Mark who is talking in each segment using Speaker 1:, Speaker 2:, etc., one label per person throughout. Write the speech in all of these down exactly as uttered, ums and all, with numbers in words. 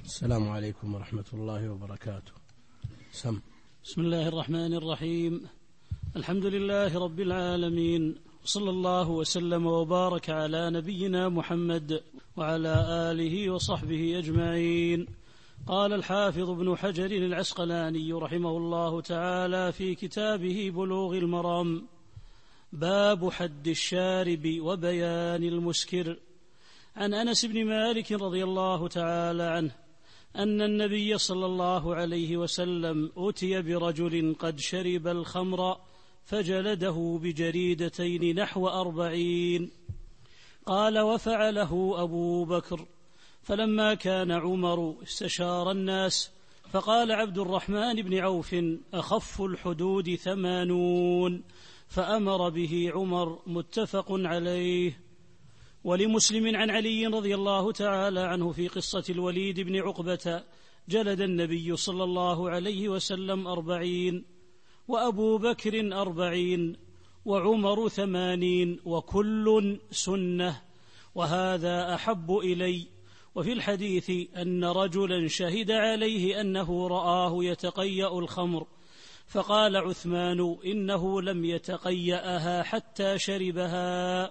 Speaker 1: السلام عليكم ورحمة الله وبركاته. سم.
Speaker 2: بسم الله الرحمن الرحيم. الحمد لله رب العالمين، صلى الله وسلم وبارك على نبينا محمد وعلى آله وصحبه أجمعين. قال الحافظ ابن حجر العسقلاني رحمه الله تعالى في كتابه بلوغ المرام: باب حد الشارب وبيان المسكر. عن أنس بن مالك رضي الله تعالى عنه أن النبي صلى الله عليه وسلم أتي برجل قد شرب الخمر فجلده بجريدتين نحو أربعين. قال: وفعله أبو بكر. فلما كان عمر استشار الناس فقال عبد الرحمن بن عوف: أخف الحدود ثمانون، فأمر به عمر. متفق عليه. ولمسلم عن علي رضي الله تعالى عنه في قصة الوليد بن عقبة: جلد النبي صلى الله عليه وسلم أربعين، وأبو بكر أربعين، وعمر ثمانين، وكل سنة، وهذا أحب إلي. وفي الحديث أن رجلا شهد عليه أنه رآه يتقيأ الخمر، فقال عثمان: إنه لم يتقيأها حتى شربها.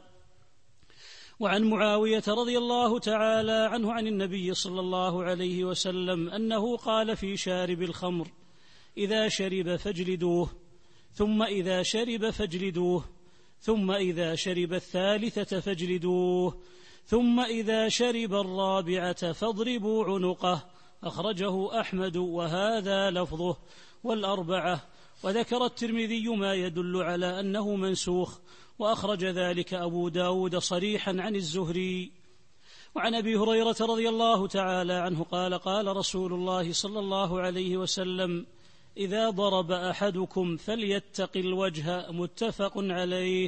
Speaker 2: وعن معاوية رضي الله تعالى عنه عن النبي صلى الله عليه وسلم أنه قال في شارب الخمر: إذا شرب فاجلدوه، ثم إذا شرب فاجلدوه، ثم إذا شرب الثالثة فاجلدوه، ثم إذا شرب الرابعة فاضربوا عنقه. أخرجه أحمد وهذا لفظه والأربعة. وذكر الترمذي ما يدل على أنه منسوخ، وأخرج ذلك أبو داود صريحا عن الزهري. وعن أبي هريرة رضي الله تعالى عنه قال: قال رسول الله صلى الله عليه وسلم: إذا ضرب أحدكم فليتق الوجه. متفق عليه.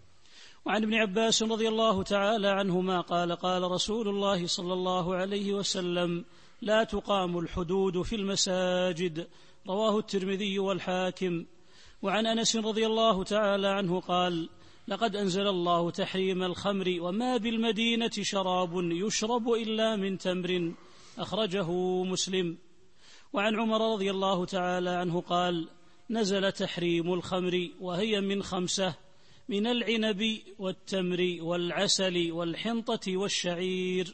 Speaker 2: وعن ابن عباس رضي الله تعالى عنهما قال: قال رسول الله صلى الله عليه وسلم: لا تقام الحدود في المساجد. رواه الترمذي والحاكم. وعن أنس رضي الله تعالى عنه قال: لقد أنزل الله تحريم الخمر وما بالمدينة شراب يشرب إلا من تمر. أخرجه مسلم. وعن عمر رضي الله تعالى عنه قال: نزل تحريم الخمر وهي من خمسة: من العنب والتمر والعسل والحنطة والشعير،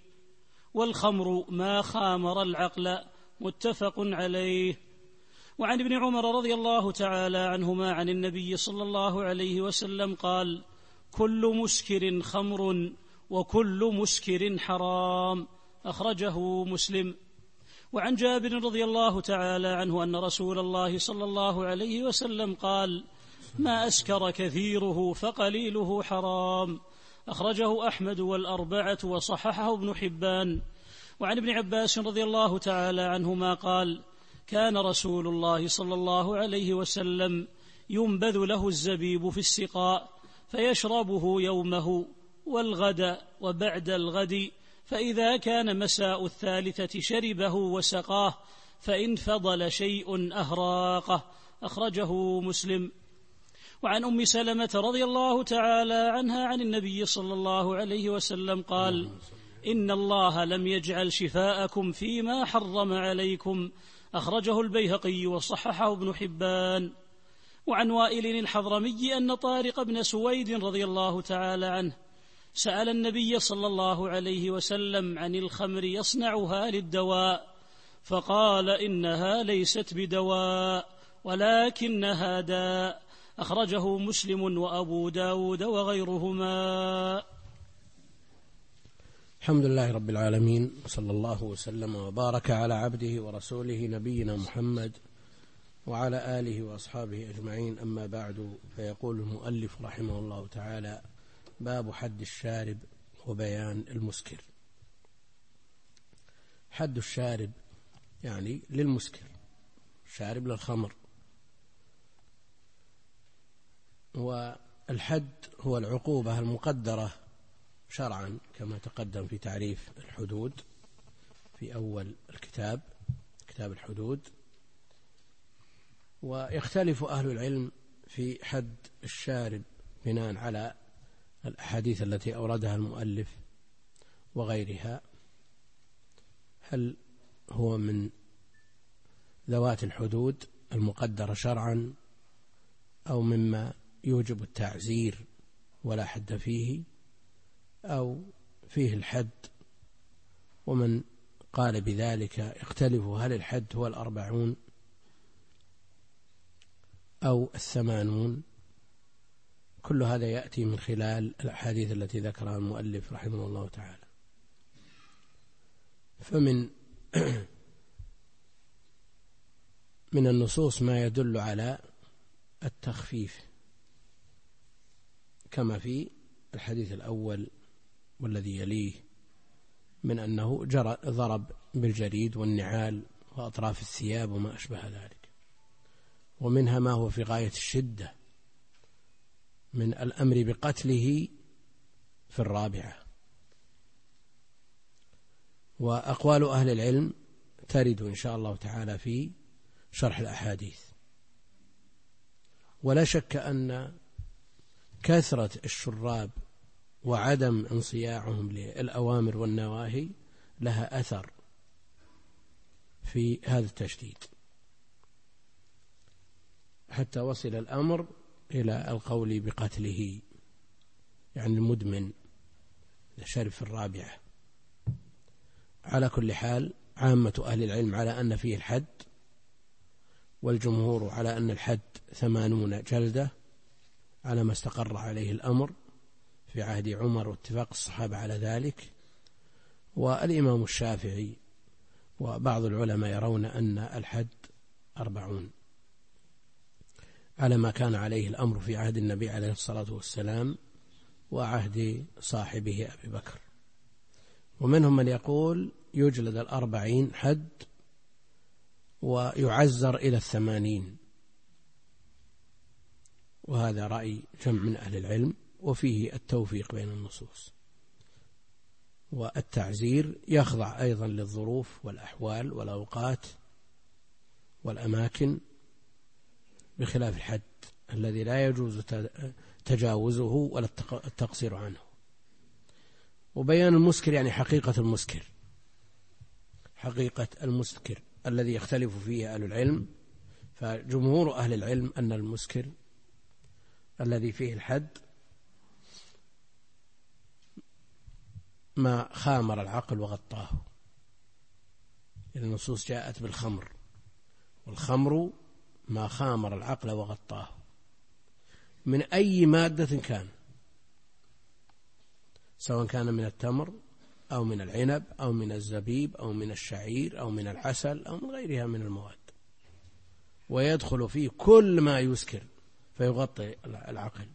Speaker 2: والخمر ما خامر العقل. متفق عليه. وعن ابن عمر رضي الله تعالى عنهما عن النبي صلى الله عليه وسلم قال: كل مسكر خمر، وكل مسكر حرام. أخرجه مسلم. وعن جابر رضي الله تعالى عنه أن رسول الله صلى الله عليه وسلم قال: ما أسكر كثيره فقليله حرام. أخرجه أحمد والأربعة وصححه ابن حبان. وعن ابن عباس رضي الله تعالى عنهما قال: كان رسول الله صلى الله عليه وسلم ينبذ له الزبيب في السقاء فيشربه يومه والغد وبعد الغد، فإذا كان مساء الثالثة شربه وسقاه، فإن فضل شيء أهراقه. أخرجه مسلم. وعن أم سلمة رضي الله تعالى عنها عن النبي صلى الله عليه وسلم قال: إن الله لم يجعل شفاءكم فيما حرم عليكم. أخرجه البيهقي وصححه ابن حبان. وعن وائل الحضرمي أن طارق بن سويد رضي الله تعالى عنه سأل النبي صلى الله عليه وسلم عن الخمر يصنعها للدواء، فقال: إنها ليست بدواء ولكنها داء. أخرجه مسلم وأبو داود وغيرهما.
Speaker 1: الحمد لله رب العالمين، صلى الله وسلم وبارك على عبده ورسوله نبينا محمد وعلى آله وأصحابه أجمعين. أما بعد، فيقول المؤلف رحمه الله تعالى: باب حد الشارب وبيان المسكر. حد الشارب يعني للمسكر، شارب للخمر. والحد هو العقوبة المقدرة شرعا كما تقدم في تعريف الحدود في أول الكتاب، كتاب الحدود. ويختلف أهل العلم في حد الشارب بناء على الأحاديث التي أوردها المؤلف وغيرها، هل هو من ذوات الحدود المقدرة شرعا أو مما يوجب التعزير ولا حد فيه أو فيه الحد. ومن قال بذلك يختلف هل الحد هو الأربعون أو الثمانون. كل هذا يأتي من خلال الأحاديث التي ذكرها المؤلف رحمه الله تعالى. فمن من النصوص ما يدل على التخفيف كما في الحديث الأول والذي يليه من أنه جرى ضرب بالجريد والنعال وأطراف الثياب وما أشبه ذلك. ومنها ما هو في غاية الشدة من الأمر بقتله في الرابعة. وأقوال أهل العلم ترد إن شاء الله تعالى في شرح الأحاديث. ولا شك أن كثرة الشراب وعدم انصياعهم للأوامر والنواهي لها أثر في هذا التشديد، حتى وصل الأمر إلى القول بقتله، يعني المدمن إذا شرب في الرابعة. على كل حال عامة أهل العلم على أن فيه الحد، والجمهور على أن الحد ثمانون جلدة على ما استقر عليه الأمر في عهد عمر واتفاق الصحابة على ذلك. والإمام الشافعي وبعض العلماء يرون أن الحد أربعون على ما كان عليه الأمر في عهد النبي عليه الصلاة والسلام وعهد صاحبه أبي بكر. ومنهم من يقول يجلد الأربعين حد ويعزر إلى الثمانين، وهذا رأي جمع من أهل العلم، وفيه التوفيق بين النصوص. والتعزير يخضع أيضا للظروف والأحوال والأوقات والأماكن، بخلاف الحد الذي لا يجوز تجاوزه ولا التقصير عنه. وبيان المسكر يعني حقيقة المسكر، حقيقة المسكر الذي يختلف فيه أهل العلم. فجمهور أهل العلم أن المسكر الذي فيه الحد ما خامر العقل وغطاه. النصوص جاءت بالخمر، والخمر ما خامر العقل وغطاه من أي مادة كان، سواء كان من التمر أو من العنب أو من الزبيب أو من الشعير أو من العسل أو من غيرها من المواد، ويدخل فيه كل ما يسكر فيغطي العقل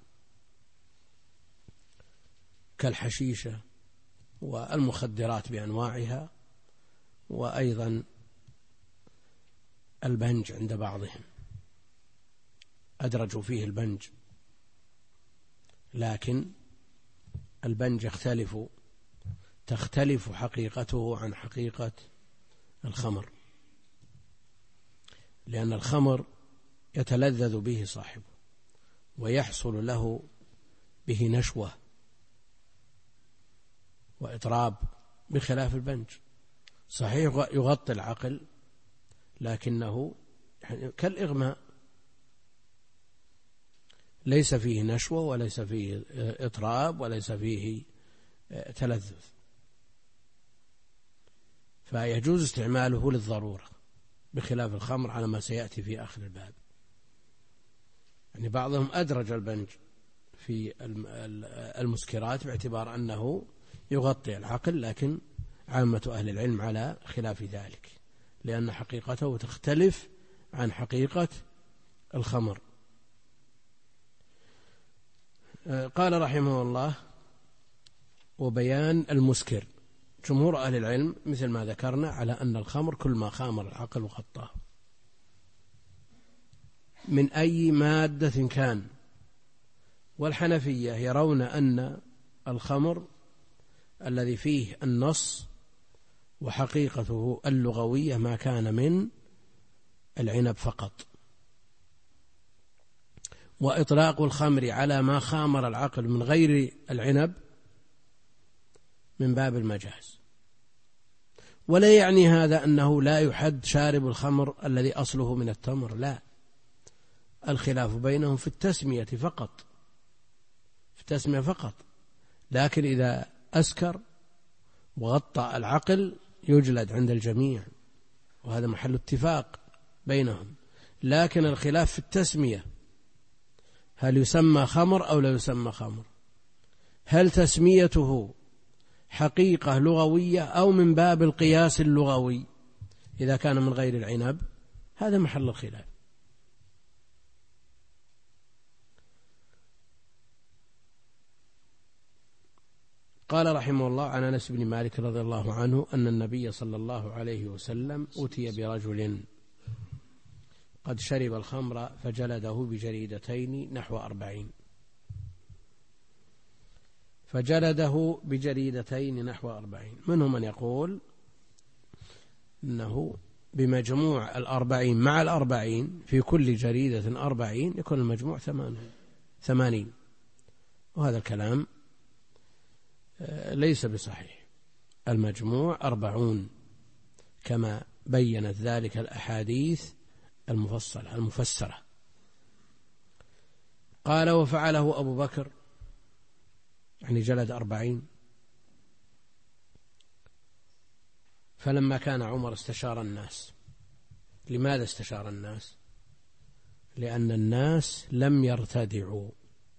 Speaker 1: كالحشيشة والمخدرات بأنواعها، وأيضا البنج عند بعضهم أدرجوا فيه البنج، لكن البنج يختلف تختلف حقيقته عن حقيقة الخمر، لأن الخمر يتلذذ به صاحبه ويحصل له به نشوة وإطراب، بخلاف البنج صحيح يغطي العقل لكنه كالإغماء، ليس فيه نشوة وليس فيه إطراب وليس فيه تلذذ، فيجوز استعماله للضرورة، بخلاف الخمر على ما سيأتي في آخر الباب. يعني بعضهم أدرج البنج في المسكرات باعتبار أنه يغطي العقل، لكن عامة أهل العلم على خلاف ذلك، لأن حقيقته تختلف عن حقيقة الخمر. قال رحمه الله: وبيان المسكر. جمهور أهل العلم مثل ما ذكرنا على أن الخمر كل ما خامر العقل وغطاه من أي مادة كان. والحنفية يرون أن الخمر الذي فيه النص وحقيقته اللغوية ما كان من العنب فقط، وإطلاق الخمر على ما خامر العقل من غير العنب من باب المجاز. ولا يعني هذا أنه لا يحد شارب الخمر الذي أصله من التمر، لا، الخلاف بينهم في التسمية فقط، في التسمية فقط، لكن إذا أسكر وغطى العقل يجلد عند الجميع، وهذا محل اتفاق بينهم. لكن الخلاف في التسمية، هل يسمى خمر أو لا يسمى خمر؟ هل تسميته حقيقة لغوية أو من باب القياس اللغوي إذا كان من غير العنب؟ هذا محل الخلاف. قال رحمه الله عن أنس بن مالك رضي الله عنه أن النبي صلى الله عليه وسلم أتي برجل قد شرب الخمر فجلده بجريدتين نحو أربعين فجلده بجريدتين نحو أربعين منهم من يقول أنه بمجموع الأربعين مع الأربعين في كل جريدة أربعين يكون المجموع ثمانين، وهذا الكلام ليس بصحيح. المجموع أربعون كما بينت ذلك الأحاديث المفصلة المفسرة. قال وفعله أبو بكر، يعني جلد أربعين. فلما كان عمر استشار الناس. لماذا استشار الناس؟ لأن الناس لم يرتدعوا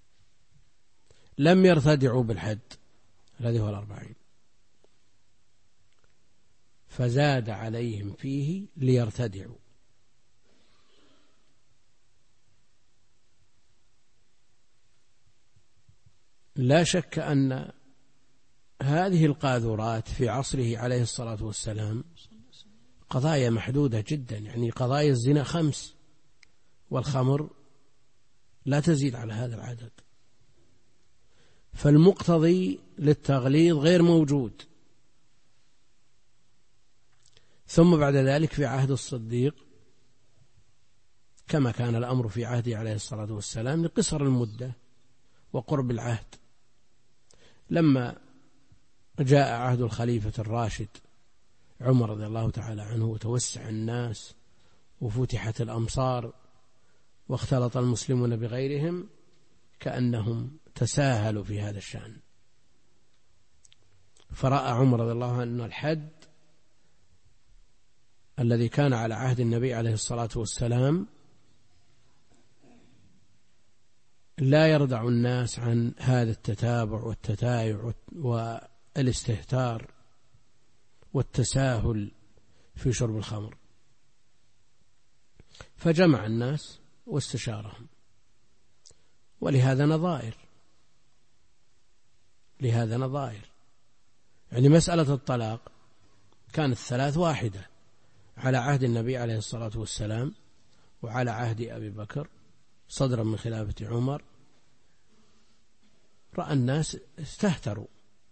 Speaker 1: لم يرتدعوا بالحد الذي هو الأربعين، فزاد عليهم فيه ليرتدعوا. لا شك أن هذه القاذورات في عصره عليه الصلاة والسلام قضايا محدودة جدا، يعني قضايا الزنا خمس والخمر لا تزيد على هذا العدد، فالمقتضي للتغليظ غير موجود. ثم بعد ذلك في عهد الصديق كما كان الأمر في عهده عليه الصلاة والسلام لقصر المدة وقرب العهد. لما جاء عهد الخليفة الراشد عمر رضي الله تعالى عنه وتوسع الناس وفتحت الأمصار واختلط المسلمون بغيرهم، كأنهم تساهلوا في هذا الشأن، فرأى عمر رضي الله عنه أن الحد الذي كان على عهد النبي عليه الصلاة والسلام لا يردع الناس عن هذا التتابع والتتايع والاستهتار والتساهل في شرب الخمر، فجمع الناس واستشارهم. ولهذا نظائر لهذا نظائر يعني مسألة الطلاق كانت ثلاث واحدة على عهد النبي عليه الصلاة والسلام وعلى عهد أبي بكر صدرا من خلافة عمر. رأى الناس استهتروا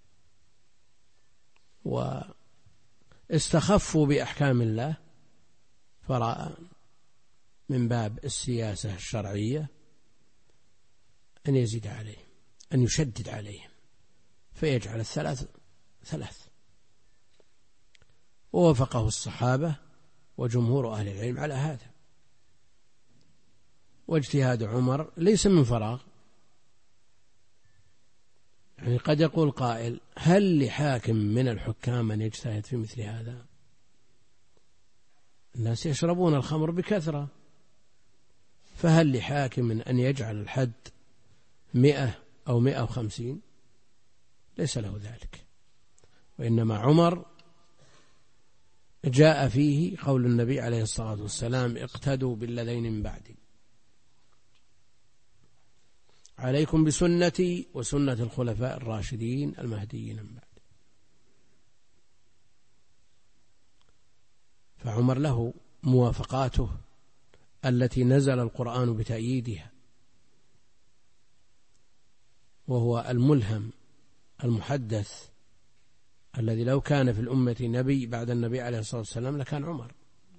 Speaker 1: واستخفوا بأحكام الله، فرأى من باب السياسة الشرعية أن يزيد عليهم، أن يشدد عليهم، فيجعل الثلاث ثلاث. ووافقه الصحابة وجمهور أهل العلم على هذا. واجتهاد عمر ليس من فراغ، يعني قد يقول قائل هل لحاكم من الحكام أن يجتهد في مثل هذا؟ الناس يشربون الخمر بكثرة، فهل لحاكم أن يجعل الحد مئة أو مئة وخمسين؟ ليس له ذلك. وإنما عمر جاء فيه قول النبي عليه الصلاة والسلام اقتدوا بالذين من بعدي، عليكم بسنتي وسنة الخلفاء الراشدين المهديين من بعد. فعمر له موافقاته التي نزل القرآن بتأييدها، وهو الملهم المحدث الذي لو كان في الأمة نبي بعد النبي عليه الصلاة والسلام لكان عمر.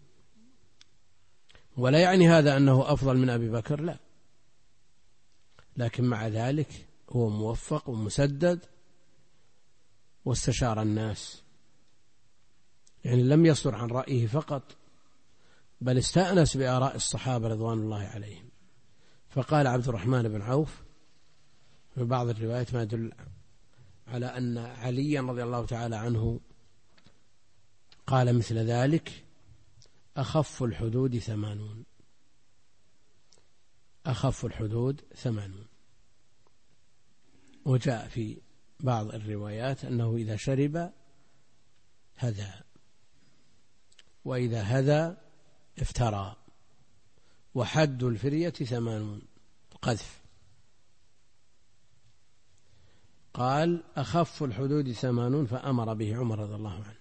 Speaker 1: ولا يعني هذا أنه أفضل من أبي بكر، لا، لكن مع ذلك هو موفق ومسدد واستشار الناس، يعني لم يصدر عن رأيه فقط، بل استأنس بآراء الصحابة رضوان الله عليهم. فقال عبد الرحمن بن عوف في بعض الروايات ما يدل على أن عليا رضي الله تعالى عنه قال مثل ذلك: أخف الحدود ثمانون، أخف الحدود ثمانون. وجاء في بعض الروايات أنه إذا شرب هذا، وإذا هذا افترى، وحد الفرية ثمانون قذف. قال: أخف الحدود ثمانون، فأمر به عمر رضي الله عنه.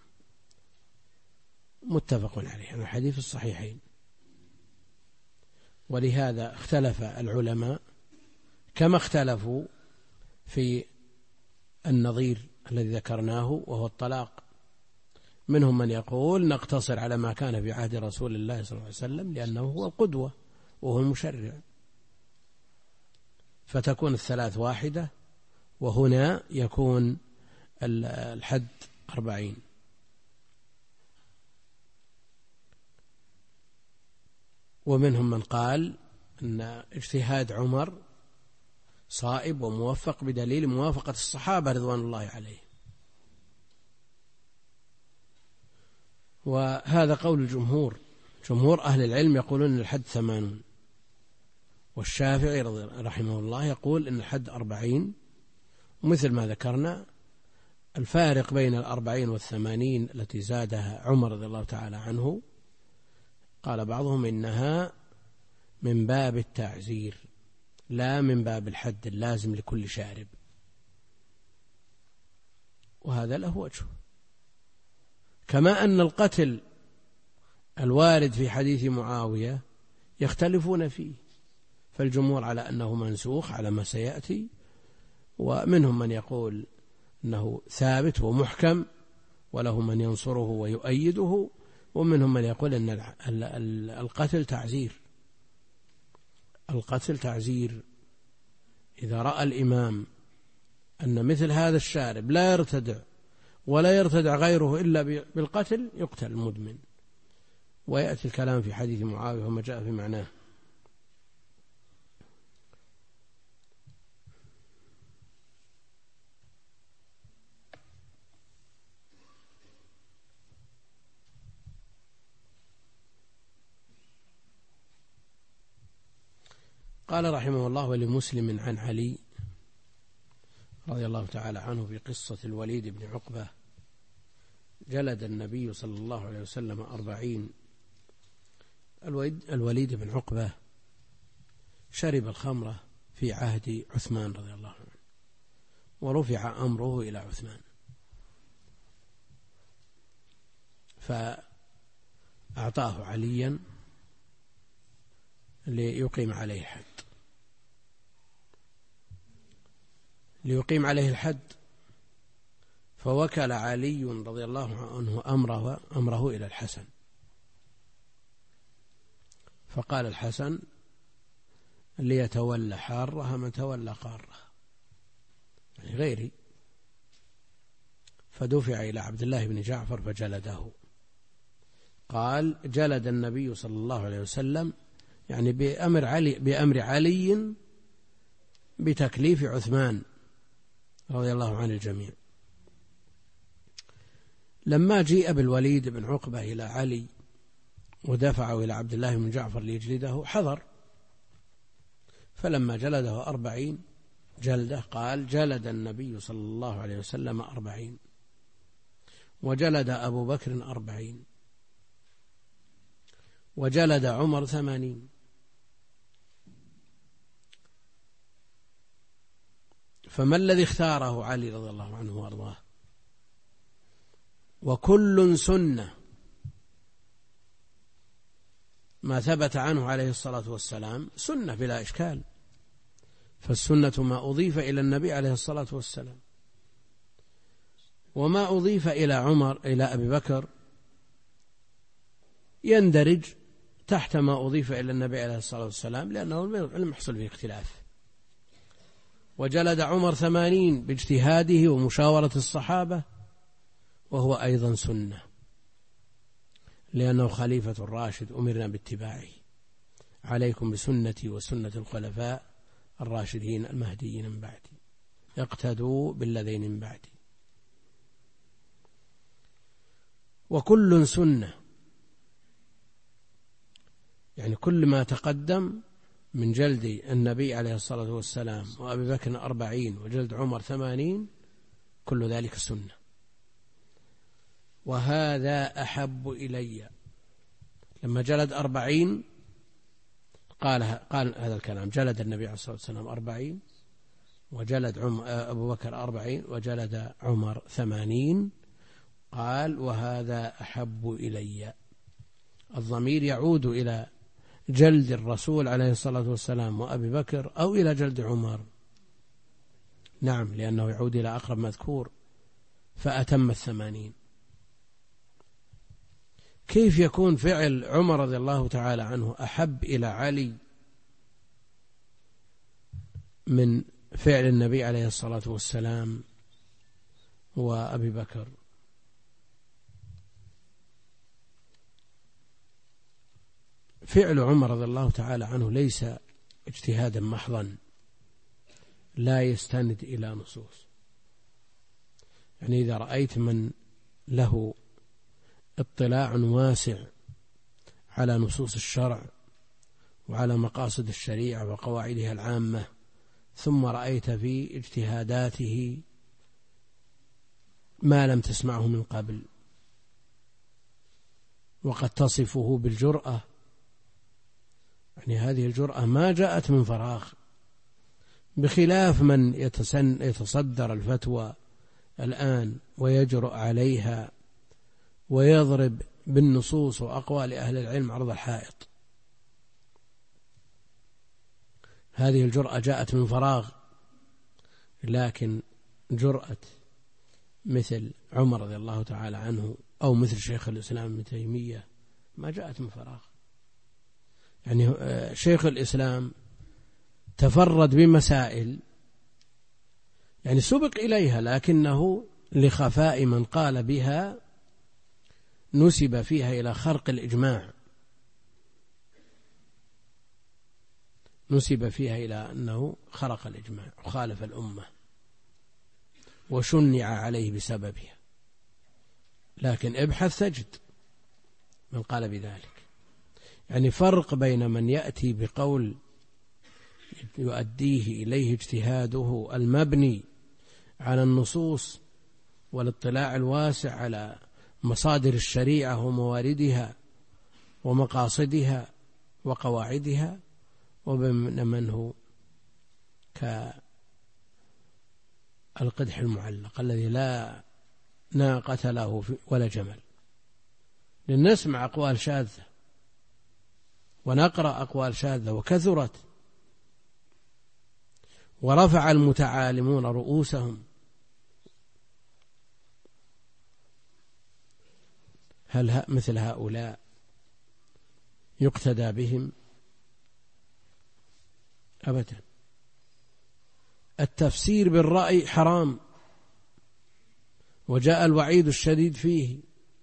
Speaker 1: متفق عليه، الحديث الصحيحين. ولهذا اختلف العلماء كما اختلفوا في النظير الذي ذكرناه وهو الطلاق. منهم من يقول نقتصر على ما كان في عهد رسول الله صلى الله عليه وسلم لأنه هو القدوة وهو المشرع، فتكون الثلاث واحدة، وهنا يكون الحد أربعين. ومنهم من قال أن اجتهاد عمر صائب وموفق بدليل موافقة الصحابة رضوان الله عليهم. وهذا قول الجمهور، جمهور أهل العلم يقولون أن الحد ثمانون، والشافعي رحمه الله يقول أن الحد أربعين. ومثل ما ذكرنا الفارق بين الأربعين والثمانين التي زادها عمر رضي الله تعالى عنه، قال بعضهم إنها من باب التعزير لا من باب الحد اللازم لكل شارب، وهذا له وجه. كما أن القتل الوارد في حديث معاوية يختلفون فيه، فالجمهور على أنه منسوخ على ما سيأتي، ومنهم من يقول أنه ثابت ومحكم وله من ينصره ويؤيده، ومنهم من يقول أن القتل تعزير. القتل تعزير إذا رأى الإمام أن مثل هذا الشارب لا يرتدع ولا يرتدع غيره إلا بالقتل يقتل المدمن. ويأتي الكلام في حديث معاوية وما جاء في معناه. قال رحمه الله: ولمسلم عن علي رضي الله تعالى عنه في قصة الوليد بن عقبة: جلد النبي صلى الله عليه وسلم أربعين. الوليد بن عقبة شرب الخمرة في عهد عثمان رضي الله عنه، ورفع أمره إلى عثمان، فأعطاه عليا ليقيم عليه الحد ليقيم عليه الحد فوكل علي رضي الله عنه أمره, أمره إلى الحسن، فقال الحسن: ليتولى حارها من تولى قارها، يعني غيري. فدفع إلى عبد الله بن جعفر فجلده. قال: جلد النبي صلى الله عليه وسلم، يعني بأمر علي, بأمر علي بتكليف عثمان رضي الله عن الجميع. لما جيء بالوليد بن عقبة إلى علي ودفعه إلى عبد الله بن جعفر ليجلده حضر، فلما جلده أربعين جلده قال: جلد النبي صلى الله عليه وسلم أربعين، وجلد أبو بكر أربعين، وجلد عمر ثمانين. فما الذي اختاره علي رضي الله عنه وارضاه؟ وكل سنة ما ثبت عنه عليه الصلاة والسلام سنة بلا إشكال، فالسنة ما أضيف إلى النبي عليه الصلاة والسلام، وما أضيف إلى عمر إلى أبي بكر يندرج تحت ما أضيف إلى النبي عليه الصلاة والسلام، لأنه لم يحصل فيه اختلاف. وجلد عمر ثمانين باجتهاده ومشاورة الصحابة، وهو أيضا سنة. لأنه خليفة الراشد أمرنا باتباعه. عليكم بسنتي وسنة الخلفاء الراشدين المهديين من بعدي، اقتدوا بالذين من بعدي. وكل سنة، يعني كل ما تقدم من جلد النبي عليه الصلاة والسلام وأبي بكر أربعين وجلد عمر ثمانين، كل ذلك سنة. وهذا أحب إلي. لما جلد أربعين قال, قال هذا الكلام، جلد النبي عليه الصلاة والسلام أربعين وجلد أبو بكر أربعين وجلد عمر ثمانين، قال وهذا أحب إلي. الضمير يعود إلى جلد الرسول عليه الصلاة والسلام وأبي بكر أو إلى جلد عمر؟ نعم، لأنه يعود إلى أقرب مذكور، فأتم الثمانين. كيف يكون فعل عمر رضي الله تعالى عنه أحب إلى علي من فعل النبي عليه الصلاة والسلام وأبي بكر؟ فعل عمر رضي الله تعالى عنه ليس اجتهادا محضا لا يستند إلى نصوص. يعني إذا رأيت من له اطلاع واسع على نصوص الشرع وعلى مقاصد الشريعة وقواعدها العامة، ثم رأيت في اجتهاداته ما لم تسمعه من قبل، وقد تصفه بالجرأة، يعني هذه الجرأة ما جاءت من فراغ، بخلاف من يتصدر الفتوى الآن ويجرؤ عليها ويضرب بالنصوص وأقوال أهل العلم عرض الحائط. هذه الجرأة جاءت من فراغ، لكن جرأة مثل عمر رضي الله تعالى عنه أو مثل شيخ الإسلام ابن تيمية ما جاءت من فراغ. يعني شيخ الإسلام تفرد بمسائل يعني سبق إليها، لكنه لخفاء من قال بها نسب فيها إلى خرق الإجماع، نسب فيها إلى أنه خرق الإجماع وخالف الأمة وشنع عليه بسببها. لكن ابحث تجد من قال بذلك. يعني فرق بين من يأتي بقول يؤديه إليه اجتهاده المبني على النصوص والاطلاع الواسع على مصادر الشريعة ومواردها ومقاصدها وقواعدها، وبين من هو كالقدح المعلق الذي لا ناقة له ولا جمل. لنسمع أقوال شاذة ونقرأ أقوال شاذة وكثرت، ورفع المتعالمون رؤوسهم. هل مثل هؤلاء يقتدى بهم؟ أبدا. التفسير بالرأي حرام، وجاء الوعيد الشديد فيه.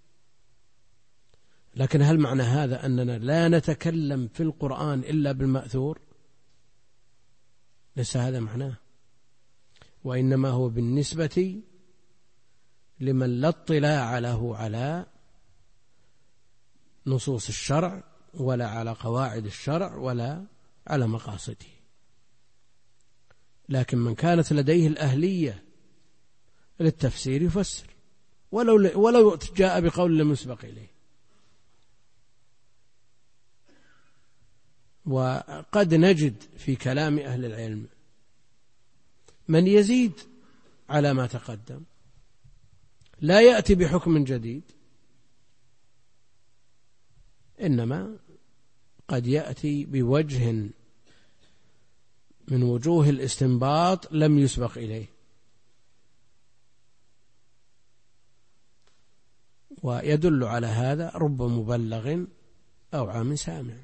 Speaker 1: لكن هل معنى هذا أننا لا نتكلم في القرآن إلا بالمأثور؟ ليس هذا معناه، وإنما هو بالنسبة لمن لا اطلاع له على نصوص الشرع ولا على قواعد الشرع ولا على مقاصده. لكن من كانت لديه الأهلية للتفسير يفسر ولو ولو جاء بقول لم يسبق إليه. وقد نجد في كلام أهل العلم من يزيد على ما تقدم، لا يأتي بحكم جديد، إنما قد يأتي بوجه من وجوه الاستنباط لم يسبق إليه، ويدل على هذا رب مبلغ أو عام سامع.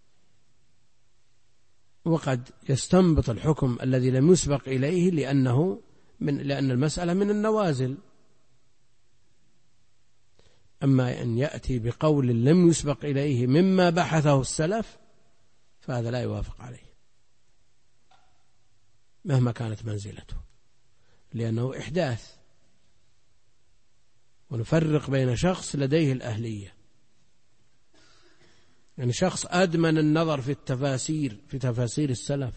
Speaker 1: وقد يستنبط الحكم الذي لم يسبق إليه لأنه من لأن المسألة من النوازل، أما أن يأتي بقول لم يسبق إليه مما بحثه السلف فهذا لا يوافق عليه مهما كانت منزلته، لأنه إحداث. ونفرق بين شخص لديه الأهلية، يعني شخص أدمن النظر في التفاسير في تفاسير السلف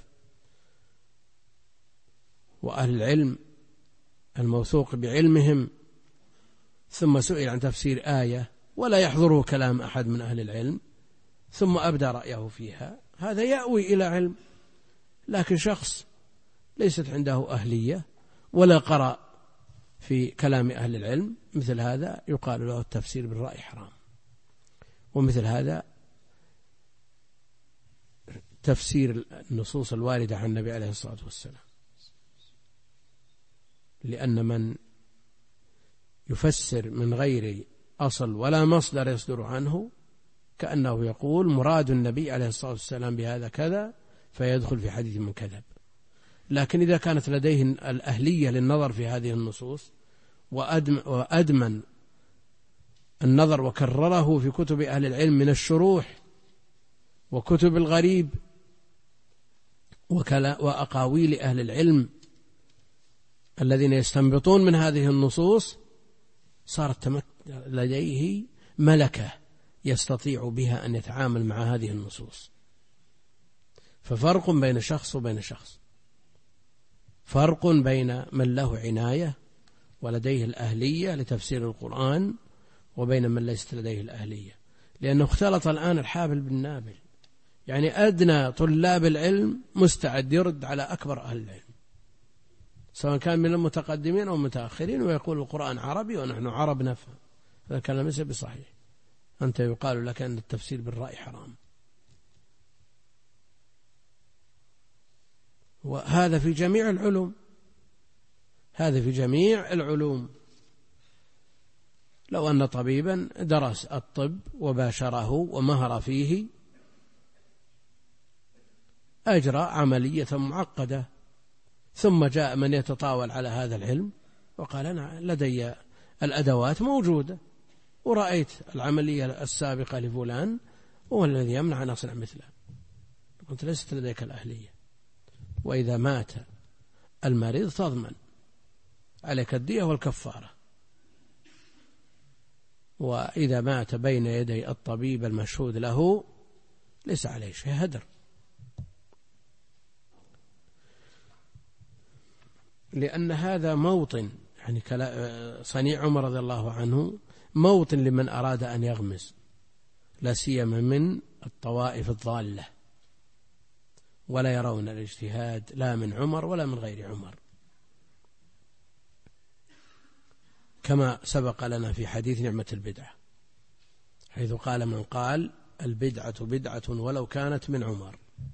Speaker 1: وأهل العلم الموثوق بعلمهم، ثم سئل عن تفسير آية ولا يحضره كلام أحد من أهل العلم ثم أبدى رأيه فيها، هذا يأوي إلى علم. لكن شخص ليست عنده أهلية ولا قرأ في كلام أهل العلم، مثل هذا يقال له التفسير بالرأي حرام. ومثل هذا تفسير النصوص الواردة عن النبي عليه الصلاة والسلام، لأن من يفسر من غير أصل ولا مصدر يصدر عنه كأنه يقول مراد النبي عليه الصلاة والسلام بهذا كذا فيدخل في حديث من كذب. لكن إذا كانت لديه الأهلية للنظر في هذه النصوص وأدمن النظر وكرره في كتب أهل العلم من الشروح وكتب الغريب وأقاويل أهل العلم الذين يستنبطون من هذه النصوص، صارت لديه ملكة يستطيع بها أن يتعامل مع هذه النصوص. ففرق بين شخص وبين شخص، فرق بين من له عناية ولديه الأهلية لتفسير القرآن وبين من ليست لديه الأهلية، لأنه اختلط الآن الحابل بالنابل. يعني أدنى طلاب العلم مستعد يرد على أكبر أهل العلم سواء كان من المتقدمين أو المتأخرين، ويقول القرآن عربي ونحن عرب نفهم. هذا الكلام ليس بصحيح. أنت يقال لك أن التفسير بالرأي حرام، وهذا في جميع العلوم، هذا في جميع العلوم. لو أن طبيبا درس الطب وباشره ومهر فيه، أجرى عملية معقدة، ثم جاء من يتطاول على هذا العلم وقال أنا لدي الأدوات موجودة ورأيت العملية السابقة لفلان هو الذي يمنع أن أصنع مثله. قلت ليست لديك الأهلية. وإذا مات المريض تضمن عليك الدية والكفارة، وإذا مات بين يدي الطبيب المشهود له ليس عليه شيء، هدر. لأن هذا موطن، يعني صنيع عمر رضي الله عنه موطن لمن أراد أن يغمز، لا سيما من الطوائف الضالة، ولا يرون الاجتهاد لا من عمر ولا من غير عمر، كما سبق لنا في حديث نعمة البدعة، حيث قال من قال البدعة بدعة ولو كانت من عمر.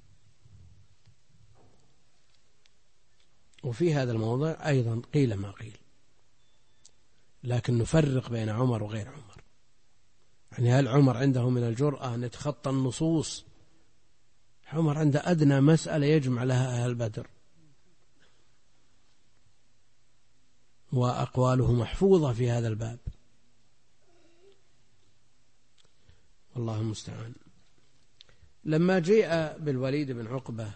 Speaker 1: وفي هذا الموضع أيضا قيل ما قيل، لكن نفرق بين عمر وغير عمر. يعني هل عمر عنده من الجرأة أن يتخطى النصوص؟ عمر عنده أدنى مسألة يجمع لها أهل بدر، وأقواله محفوظة في هذا الباب، والله المستعان. لما جاء بالوليد بن عقبة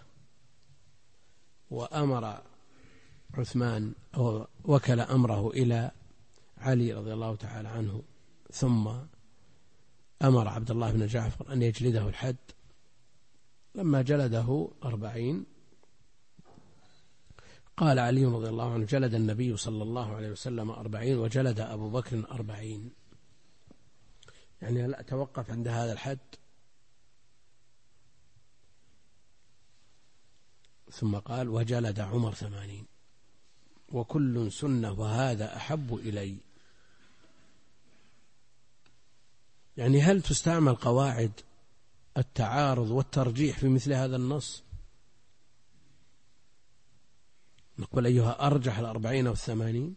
Speaker 1: وأمر عثمان أو وكل أمره إلى علي رضي الله تعالى عنه، ثم أمر عبد الله بن جعفر أن يجلده الحد، لما جلده أربعين قال علي رضي الله عنه جلد النبي صلى الله عليه وسلم أربعين وجلد أبو بكر أربعين، يعني لا توقف عند هذا الحد. ثم قال وجلد عمر ثمانين وكل سنة وهذا أحب إلي. يعني هل تستعمل قواعد التعارض والترجيح في مثل هذا النص؟ نقول أيها أرجح الأربعين أو الثمانين،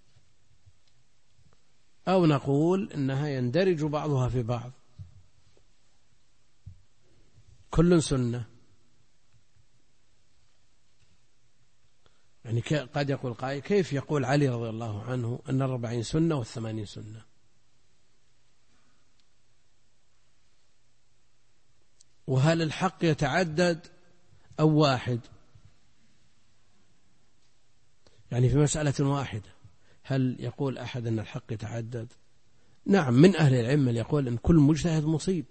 Speaker 1: أو نقول إنها يندرج بعضها في بعض، كل سنة. يعني قد يقول قائل كيف يقول علي رضي الله عنه أن الأربعين سنة والثمانين سنة؟ وهل الحق يتعدد أو واحد؟ يعني في مسألة واحدة هل يقول أحد أن الحق يتعدد؟ نعم، من أهل العلم من يقول أن كل مجتهد مصيب،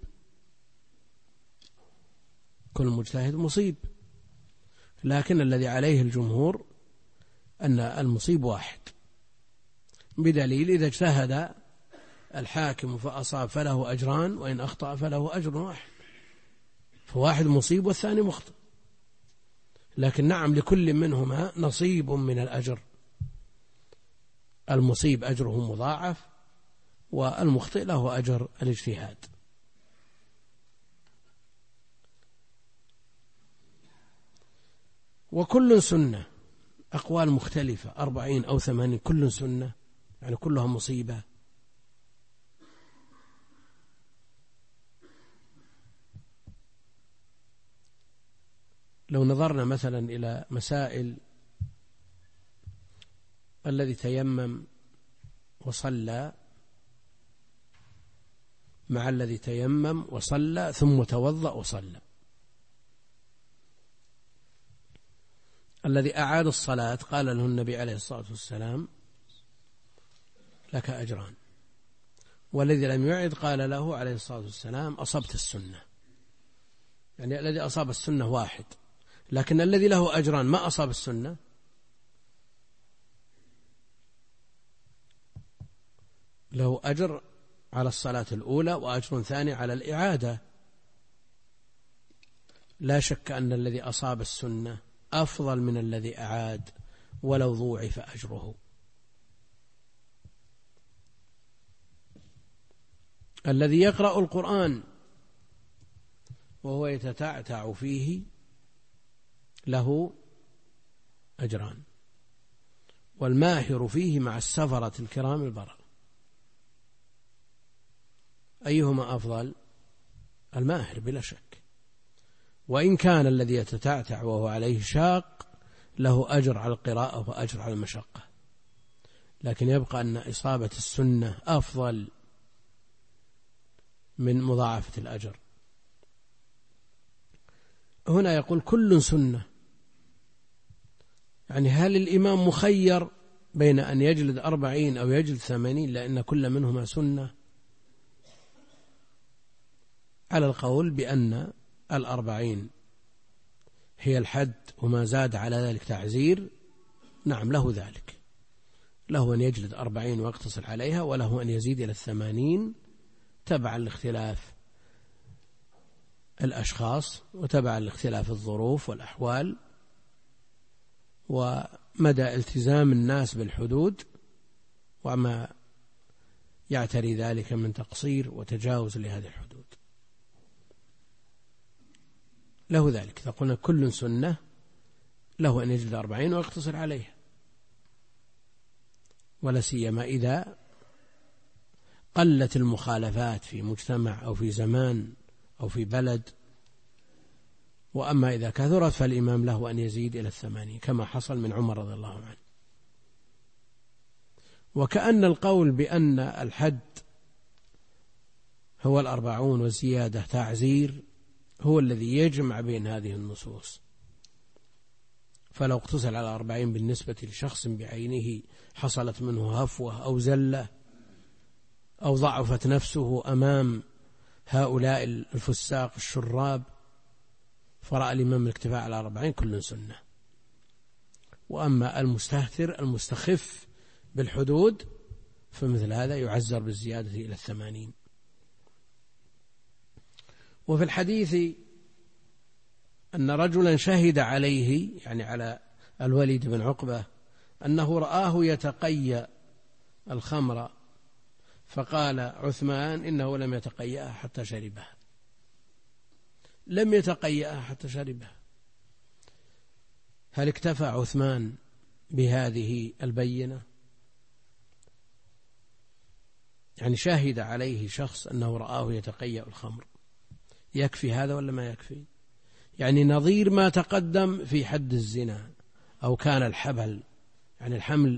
Speaker 1: كل مجتهد مصيب، لكن الذي عليه الجمهور أن المصيب واحد، بدليل إذا اجتهد الحاكم فأصاب فله أجران، وإن أخطأ فله أجر واحد، فواحد مصيب والثاني مخطئ، لكن نعم لكل منهما نصيب من الأجر، المصيب أجره مضاعف والمخطئ له أجر الاجتهاد. وكل سنة، أقوال مختلفة، أربعين أو ثمانين، كل سنة يعني كلها مصيبة. لو نظرنا مثلا إلى مسائل الذي تيمم وصلى مع الذي تيمم وصلى ثم توضأ وصلى، الذي أعاد الصلاة قال له النبي عليه الصلاة والسلام لك أجران، والذي لم يعد قال له عليه الصلاة والسلام أصبت السنة. يعني الذي أصاب السنة واحد، لكن الذي له أجران ما أصاب السنة له أجر على الصلاة الأولى وأجر ثاني على الإعادة. لا شك أن الذي أصاب السنة أفضل من الذي أعاد ولو ضوعف أجره. الذي يقرأ القرآن وهو يتتعتع فيه له أجران، والماهر فيه مع السفرة الكرام البرر. أيهما أفضل؟ الماهر بلا شك، وإن كان الذي يتتعتع وهو عليه شاق له أجر على القراءة وأجر على المشقة، لكن يبقى أن إصابة السنة أفضل من مضاعفة الأجر. هنا يقول كل سنة، يعني هل الإمام مخير بين أن يجلد أربعين أو يجلد ثمانين لأن كل منهما سنة؟ على القول بأن الأربعين هي الحد وما زاد على ذلك تعزير، نعم له ذلك، له أن يجلد أربعين ويقتصر عليها، وله أن يزيد إلى الثمانين تبعا لاختلاف الأشخاص وتبعا لاختلاف الظروف والأحوال ومدى التزام الناس بالحدود وما يعتري ذلك من تقصير وتجاوز لهذه الحدود، له ذلك. فقلنا كل سنة له أن يجلد أربعين ويقتصر عليها، ولا سيما إذا قلت المخالفات في مجتمع أو في زمان أو في بلد. وأما إذا كثرت فالإمام له أن يزيد إلى الثمانين كما حصل من عمر رضي الله عنه. وكأن القول بأن الحد هو الأربعون والزيادة تعزير هو الذي يجمع بين هذه النصوص، فلو اقتصر على أربعين بالنسبة لشخص بعينه حصلت منه هفوة أو زلة أو ضعفت نفسه أمام هؤلاء الفساق الشراب، فرأى الإمام الاكتفاء على أربعين كل سنة. وأما المستهتر المستخف بالحدود فمثل هذا يعزر بالزيادة إلى الثمانين. وفي الحديث أن رجلا شهد عليه، يعني على الوليد بن عقبة، أنه رآه يتقيأ الخمر، فقال عثمان إنه لم يتقيأها حتى شربها، لم يتقيأها حتى شربها. هل اكتفى عثمان بهذه البينة؟ يعني شاهد عليه شخص أنه رآه يتقيأ الخمر، يكفي هذا ولا ما يكفي؟ يعني نظير ما تقدم في حد الزنا أو كان الحبل، يعني الحمل،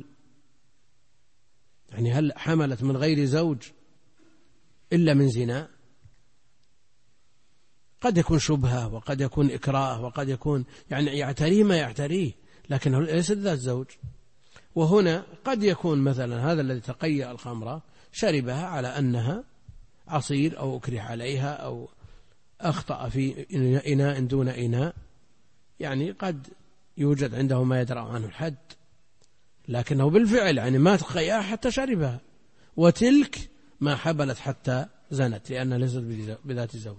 Speaker 1: يعني هل حملت من غير زوج إلا من زنا؟ قد يكون شبهة وقد يكون إكراه وقد يكون يعني يعتريه ما يعتريه، لكنه ليس ذات زوج. وهنا قد يكون مثلا هذا الذي تقيأ الخمرة شربها على أنها عصير أو أكره عليها أو أخطأ في إناء دون إناء، يعني قد يوجد عنده ما يدرأ عنه الحد، لكنه بالفعل يعني ما تقيأها حتى شربها، وتلك ما حبلت حتى زنت لأنها ليست بذات زوج.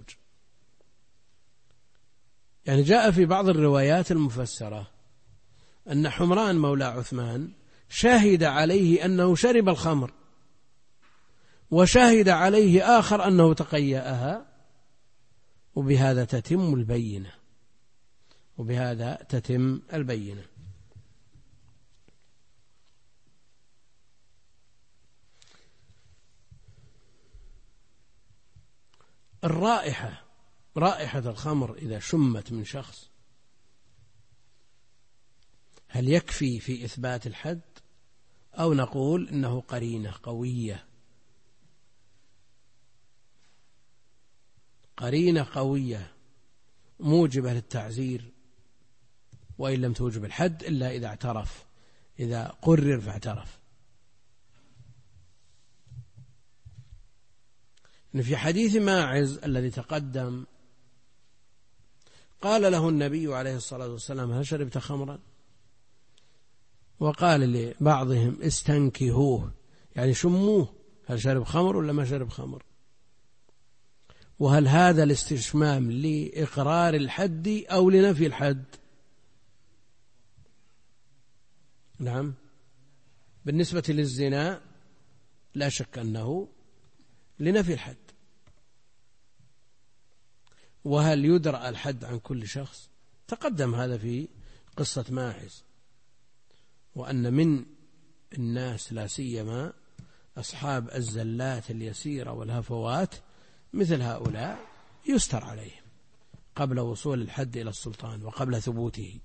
Speaker 1: يعني جاء في بعض الروايات المفسرة أن حمران مولى عثمان شاهد عليه أنه شرب الخمر، وشاهد عليه آخر أنه تقيأها، وبهذا تتم البينة وبهذا تتم البينة. الرائحة، رائحة الخمر إذا شمت من شخص هل يكفي في إثبات الحد، أو نقول إنه قرينة قوية قرينة قوية موجبة للتعزير، وإن لم توجب الحد إلا إذا اعترف، إذا قرر فاعترف. في حديث ماعز الذي تقدم قال له النبي عليه الصلاة والسلام هل شربت خمرا؟ وقال لبعضهم استنكهوه، يعني شموه، هل شرب خمر ولا ما شرب خمر؟ وهل هذا الاستشمام لإقرار الحد أو لنفي الحد؟ نعم، بالنسبة للزنا لا شك أنه لنفي الحد. وهل يدرأ الحد عن كل شخص؟ تقدم هذا في قصة ماعز، وأن من الناس لا سيما أصحاب الزلات اليسيرة والهفوات مثل هؤلاء يستر عليهم قبل وصول الحد إلى السلطان وقبل ثبوته،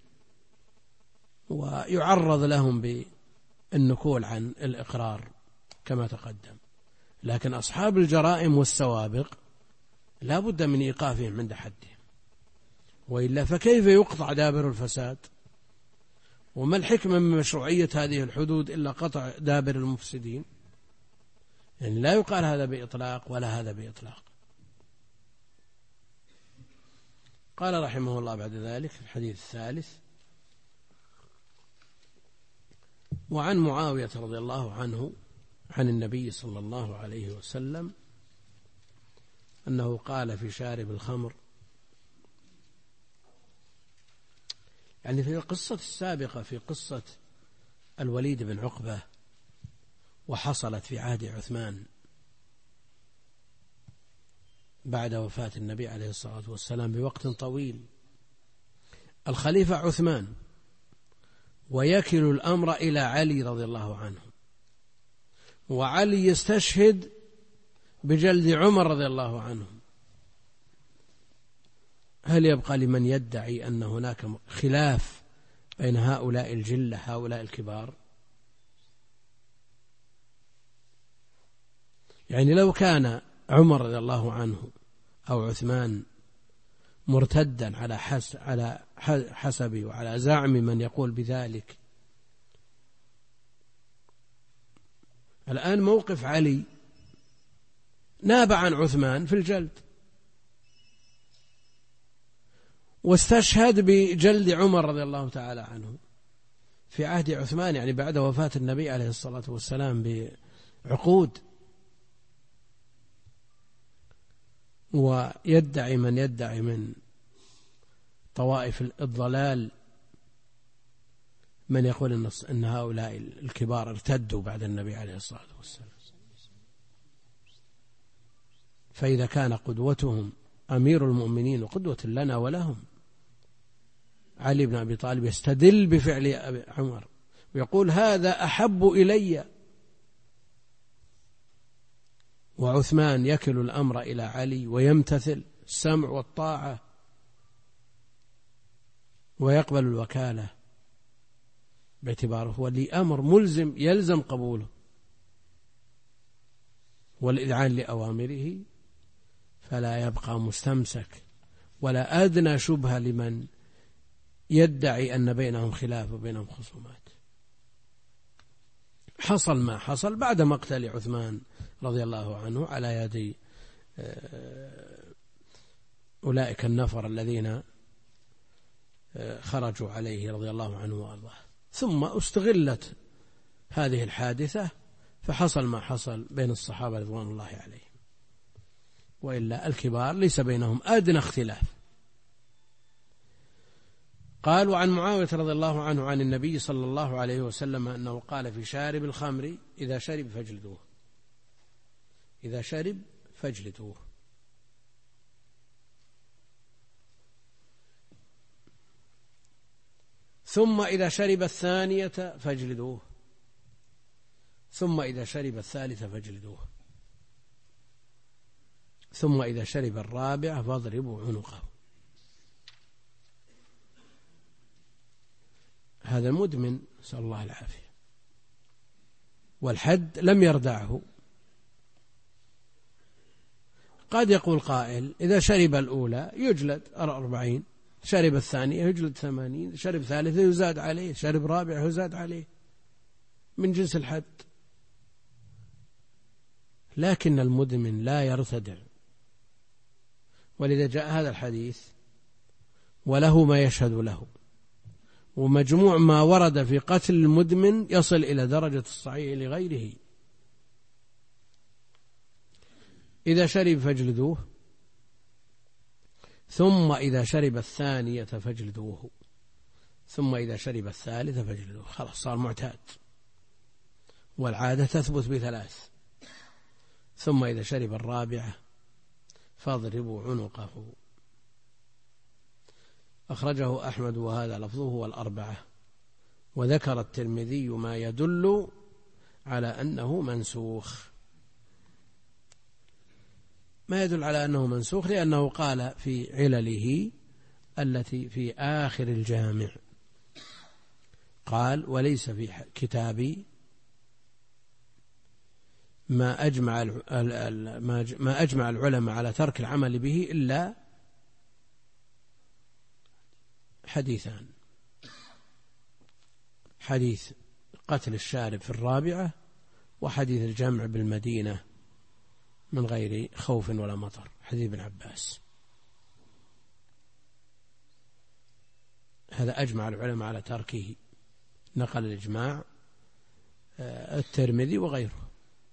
Speaker 1: ويعرض لهم بالنكول عن الإقرار كما تقدم. لكن أصحاب الجرائم والسوابق لا بد من إيقافهم عند حدهم، وإلا فكيف يقطع دابر الفساد؟ وما الحكمة من مشروعية هذه الحدود إلا قطع دابر المفسدين؟ يعني لا يقال هذا بإطلاق ولا هذا بإطلاق. قال رحمه الله بعد ذلك في الحديث الثالث: وعن معاوية رضي الله عنه عن النبي صلى الله عليه وسلم أنه قال في شارب الخمر، يعني في القصة السابقة في قصة الوليد بن عقبة وحصلت في عهد عثمان بعد وفاة النبي عليه الصلاة والسلام بوقت طويل، الخليفة عثمان ويكل الأمر إلى علي رضي الله عنه، وعلي يستشهد بجلد عمر رضي الله عنه. هل يبقى لمن يدعي أن هناك خلاف بين هؤلاء الجلة هؤلاء الكبار؟ يعني لو كان عمر رضي الله عنه أو عثمان مرتدا على حس على حسب وعلى زعم من يقول بذلك، الآن موقف علي ناب عن عثمان في الجلد، واستشهد بجلد عمر رضي الله تعالى عنه في عهد عثمان، يعني بعد وفاة النبي عليه الصلاة والسلام بعقود. ويدعي من يدعي من طوائف الضلال من يقول أن هؤلاء الكبار ارتدوا بعد النبي عليه الصلاة والسلام. فإذا كان قدوتهم أمير المؤمنين وقدوة لنا ولهم علي بن أبي طالب يستدل بفعل عمر ويقول هذا أحب إلي، وعثمان يكل الأمر إلى علي ويمتثل السمع والطاعة ويقبل الوكالة باعتباره هو اللي أمر ملزم يلزم قبوله والإذعان لأوامره، فلا يبقى مستمسك ولا أدنى شبهة لمن يدعي أن بينهم خلاف وبينهم خصومات. حصل ما حصل بعد مقتل عثمان رضي الله عنه على يد أولئك النفر الذين خرجوا عليه رضي الله عنه وأرضاه، ثم استغلت هذه الحادثة فحصل ما حصل بين الصحابة رضوان الله عليهم، وإلا الكبار ليس بينهم أدنى اختلاف. قال: وعن معاوية رضي الله عنه عن النبي صلى الله عليه وسلم أنه قال في شارب الخمر: إذا شرب فاجلدوه، إذا شرب فاجلدوه. ثم إذا شرب الثانية فاجلدوه، ثم إذا شرب الثالثة فاجلدوه، ثم إذا شرب الرابعة فاضربوا عنقه. هذا مدمن، نسأل الله العافية، والحد لم يردعه. قد يقول قائل: إذا شرب الأولى يجلد أربعين، شرب الثانية يجلد ثمانين، شرب ثالثة يزاد عليه، شرب رابعة يزاد عليه، من جنس الحد. لكن المدمن لا يرتدع، ولذا جاء هذا الحديث وله ما يشهد له، ومجموع ما ورد في قتل المدمن يصل إلى درجة الصحيح لغيره. إذا شرب فاجلدوه، ثم إذا شرب الثانية فاجلدوه، ثم إذا شرب الثالثة فاجلدوه. خلاص صار معتاد، والعادة تثبت بثلاث. ثم إذا شرب الرابعة فاضربوا عنقه. أخرجه أحمد وهذا لفظه والأربعة. وذكر الترمذي ما يدل على أنه منسوخ، ما يدل على أنه منسوخ لأنه قال في علله التي في آخر الجامع، قال: وليس في كتابي ما أجمع ما أجمع العلماء على ترك العمل به إلا حديثان: حديث قتل الشارب في الرابعة، وحديث الجمع بالمدينة من غير خوف ولا مطر، حديث ابن عباس. هذا أجمع العلماء على تركه، نقل الإجماع الترمذي وغيره.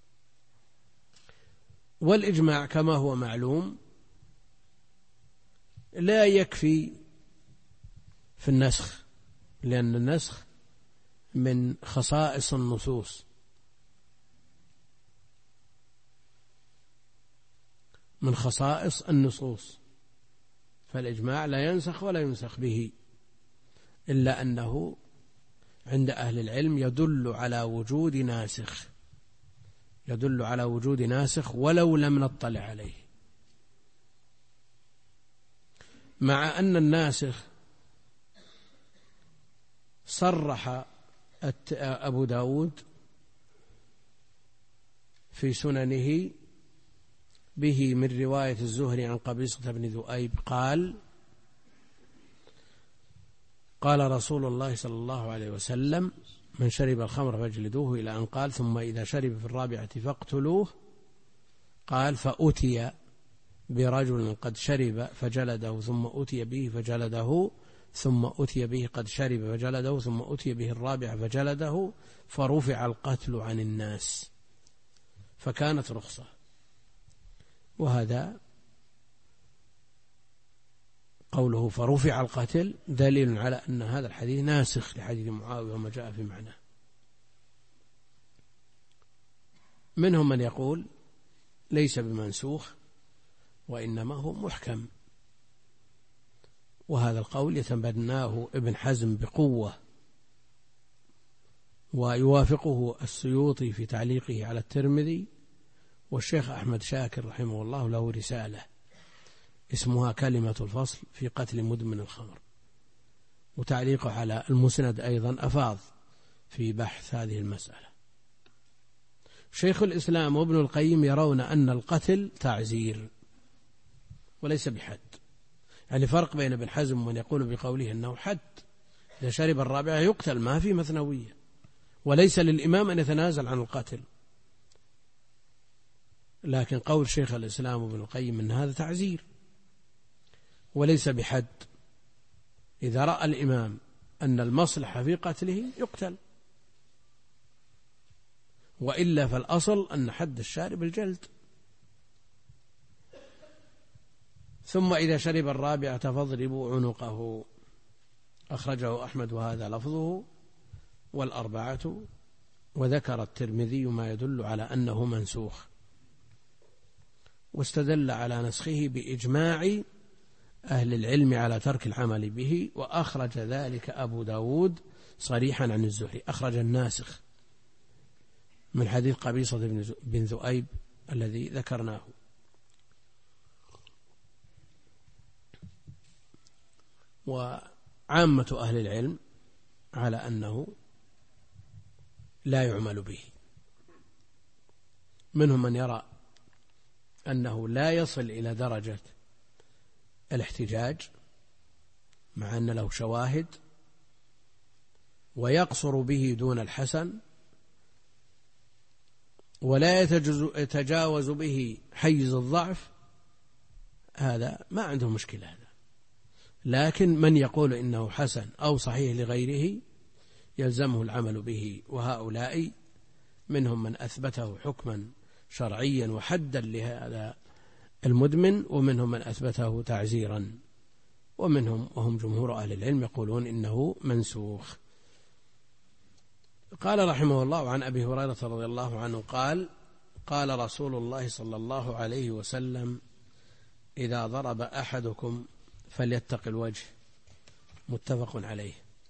Speaker 1: والإجماع كما هو معلوم لا يكفي في النسخ، لأن النسخ من خصائص النصوص، من خصائص النصوص، فالإجماع لا ينسخ ولا ينسخ به، إلا أنه عند أهل العلم يدل على وجود ناسخ، يدل على وجود ناسخ ولو لم نطلع عليه، مع أن الناسخ صرح أبو داود في سننه به من رواية الزهري عن قبيصة بن ذؤيب قال: قال رسول الله صلى الله عليه وسلم: من شرب الخمر فاجلدوه، إلى أن قال: ثم إذا شرب في الرابعة فاقتلوه. قال: فأتي برجل قد شرب فجلده، ثم أتي به فجلده، ثم أتي به قد شرب فجلده، ثم أتي به الرابع فجلده، فرفع القتل عن الناس، فكانت رخصة. وهذا قوله فرفع القتل دليل على أن هذا الحديث ناسخ لحديث معاوية وما جاء في معناه. منهم من يقول ليس بمنسوخ وإنما هو محكم، وهذا القول يتبناه ابن حزم بقوة، ويوافقه السيوطي في تعليقه على الترمذي، والشيخ أحمد شاكر رحمه الله له رسالة اسمها كلمة الفصل في قتل مدمن الخمر، وتعليقه على المسند أيضا أفاض في بحث هذه المسألة. شيخ الإسلام وابن القيم يرون أن القتل تعزير وليس بحد، يعني فرق بين ابن حزم ومن يقول بقوله أنه حد، إذا شرب الرابعة يقتل، ما في مثنوية، وليس للإمام أن يتنازل عن القتل. لكن قول شيخ الإسلام ابن القيم أن هذا تعزير وليس بحد، إذا رأى الإمام أن المصلحة في قتله يقتل، وإلا فالأصل أن حد الشارب الجلد. ثم إذا شرب الرابعة فاضربوا عنقه، أخرجه أحمد وهذا لفظه والأربعة، وذكر الترمذي ما يدل على أنه منسوخ، واستدل على نسخه بإجماع أهل العلم على ترك العمل به، وأخرج ذلك أبو داود صريحا عن الزهري، أخرج الناسخ من حديث قبيصة بن ذؤيب الذي ذكرناه. وعامة أهل العلم على أنه لا يعمل به، منهم من يرى أنه لا يصل إلى درجة الاحتجاج مع أن له شواهد، ويقصر به دون الحسن، ولا يتجاوز به حيز الضعف، هذا ما عنده مشكلة هذا. لكن من يقول إنه حسن أو صحيح لغيره يلزمه العمل به، وهؤلاء منهم من أثبته حكما شرعيا وحدا لهذا المدمن، ومنهم من أثبته تعزيرا، ومنهم وهم جمهور أهل العلم يقولون إنه منسوخ. قال رحمه الله عن أبي هريرة رضي الله عنه قال: قال رسول الله صلى الله عليه وسلم: إذا ضرب أحدكم فليتق الوجه. متفق عليه.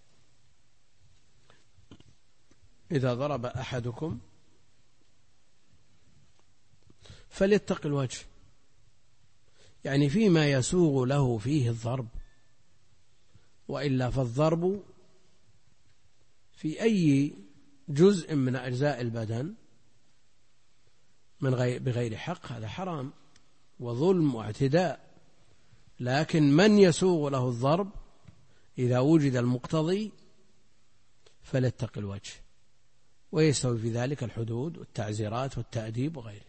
Speaker 1: إذا ضرب أحدكم فليتق الوجه، يعني فيما يسوغ له فيه الضرب، وإلا فالضرب في أي جزء من أجزاء البدن من غير بغير حق هذا حرام وظلم واعتداء. لكن من يسوغ له الضرب إذا وجد المقتضي فليتق الوجه، ويستوي في ذلك الحدود والتعزيرات والتأديب وغيره.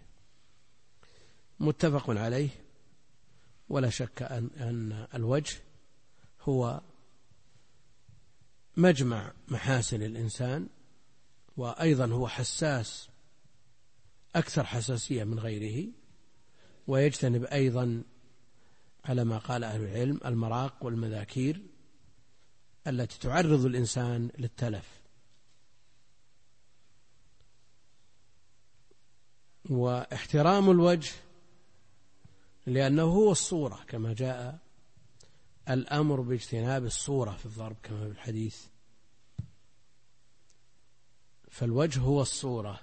Speaker 1: متفق عليه. ولا شك أن الوجه هو مجمع محاسن الإنسان، وأيضا هو حساس أكثر حساسية من غيره، ويجتنب أيضا على ما قال أهل العلم المراق والمذاكير التي تعرض الإنسان للتلف. واحترام الوجه لأنه هو الصورة، كما جاء الأمر باجتناب الصورة في الضرب كما في الحديث، فالوجه هو الصورة.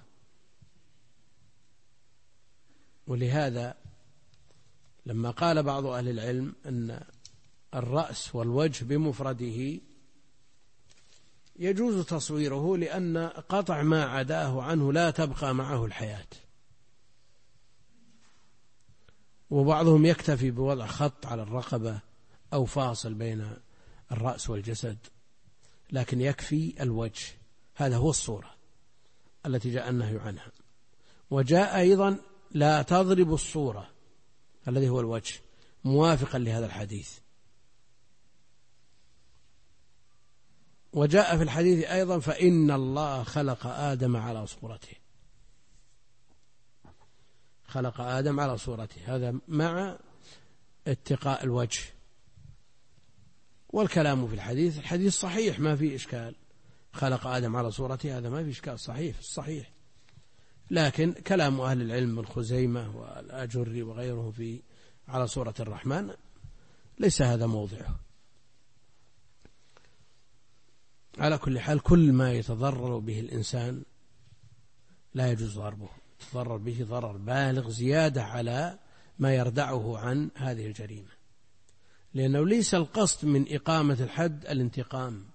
Speaker 1: ولهذا لما قال بعض أهل العلم أن الرأس والوجه بمفرده يجوز تصويره لأن قطع ما عداه عنه لا تبقى معه الحياة، وبعضهم يكتفي بوضع خط على الرقبة أو فاصل بين الرأس والجسد، لكن يكفي الوجه، هذا هو الصورة التي جاء النهي عنها. وجاء أيضا لا تضرب الصورة الذي هو الوجه، موافقا لهذا الحديث. وجاء في الحديث أيضا فإن الله خلق آدم على صورته، خلق آدم على صورته، هذا مع اتقاء الوجه. والكلام في الحديث الحديث صحيح ما في إشكال، خلق آدم على صورته هذا ما في إشكال، صحيح الصحيح. لكن كلام أهل العلم من خزيمة والآجري وغيره في على صورة الرحمن ليس هذا موضعه. على كل حال كل ما يتضرر به الإنسان لا يجوز ضربه، يتضرر به ضرر بالغ زيادة على ما يردعه عن هذه الجريمة، لأنه ليس القصد من إقامة الحد الانتقام،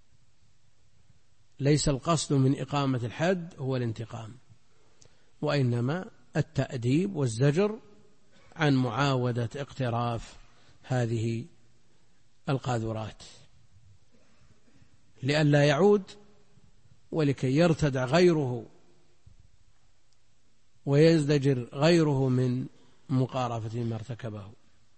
Speaker 1: ليس القصد من إقامة الحد هو الانتقام، وإنما التأديب والزجر عن معاودة اقتراف هذه القاذورات لئلا يعود ولكي يرتدع غيره ويزدجر غيره من مقارفة ما ارتكبه.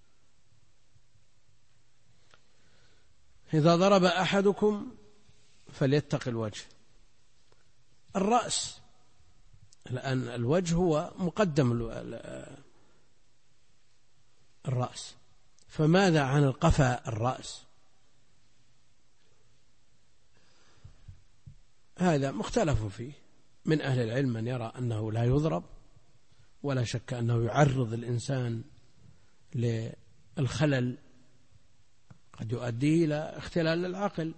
Speaker 1: إذا ضرب أحدكم فليتق الوجه. الرأس، لأن الوجه هو مقدم الرأس، فماذا عن القفا الرأس؟ هذا مختلف فيه، من أهل العلم من يرى أنه لا يضرب، ولا شك أنه يعرض الإنسان للخلل قد يؤدي إلى اختلال العقل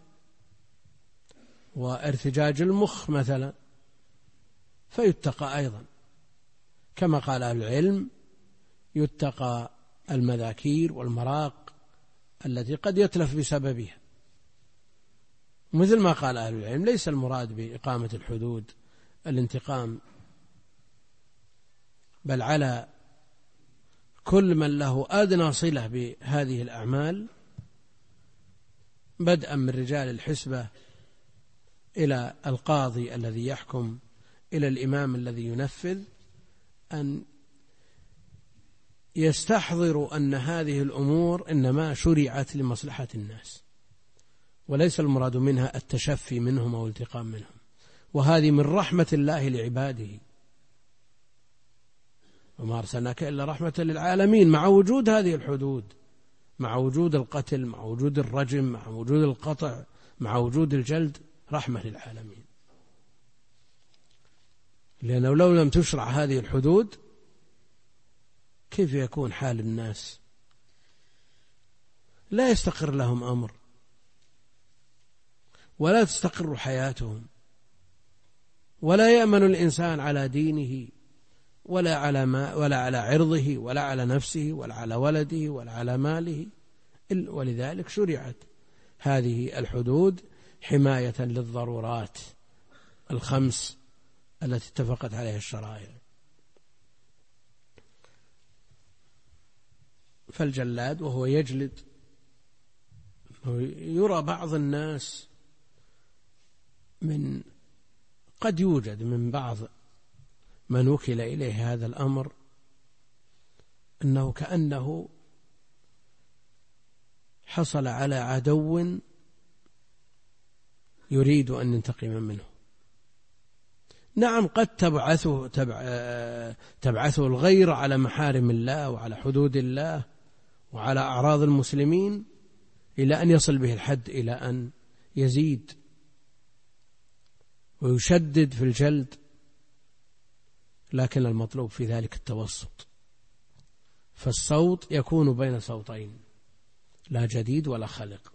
Speaker 1: وارتجاج المخ مثلا، فيتقى أيضا، كما قال أهل العلم يتقى المذاكير والمراق التي قد يتلف بسببها. مثل ما قال أهل العلم ليس المراد بإقامة الحدود الانتقام، بل على كل من له أدنى صلة بهذه الأعمال، بدءا من رجال الحسبة إلى القاضي الذي يحكم إلى الإمام الذي ينفذ، أن يستحضروا أن هذه الأمور إنما شرعت لمصلحة الناس، وليس المراد منها التشفي منهم أو الانتقام منهم، وهذه من رحمة الله لعباده، وما أرسلناك إلا رحمة للعالمين، مع وجود هذه الحدود، مع وجود القتل، مع وجود الرجم، مع وجود القطع، مع وجود الجلد، رحمة للعالمين. لأنه لو لم تشرع هذه الحدود كيف يكون حال الناس؟ لا يستقر لهم أمر، ولا تستقر حياتهم، ولا يأمن الإنسان على دينه، ولا على ما ولا على عرضه، ولا على نفسه، ولا على ولده، ولا على ماله. ولذلك شرعت هذه الحدود حماية للضرورات الخمس التي اتفقت عليها الشرائع. فالجلاد وهو يجلد، يرى بعض الناس من قد يوجد من بعض من وكل إليه هذا الأمر أنه كأنه حصل على عدو يريد أن ينتقم منه. نعم قد تبعثه, تبع تبعثه الغير على محارم الله وعلى حدود الله وعلى أعراض المسلمين إلى أن يصل به الحد، إلى أن يزيد ويشدد في الجلد، لكن المطلوب في ذلك التوسط. فالصوت يكون بين صوتين، لا جديد ولا خلق،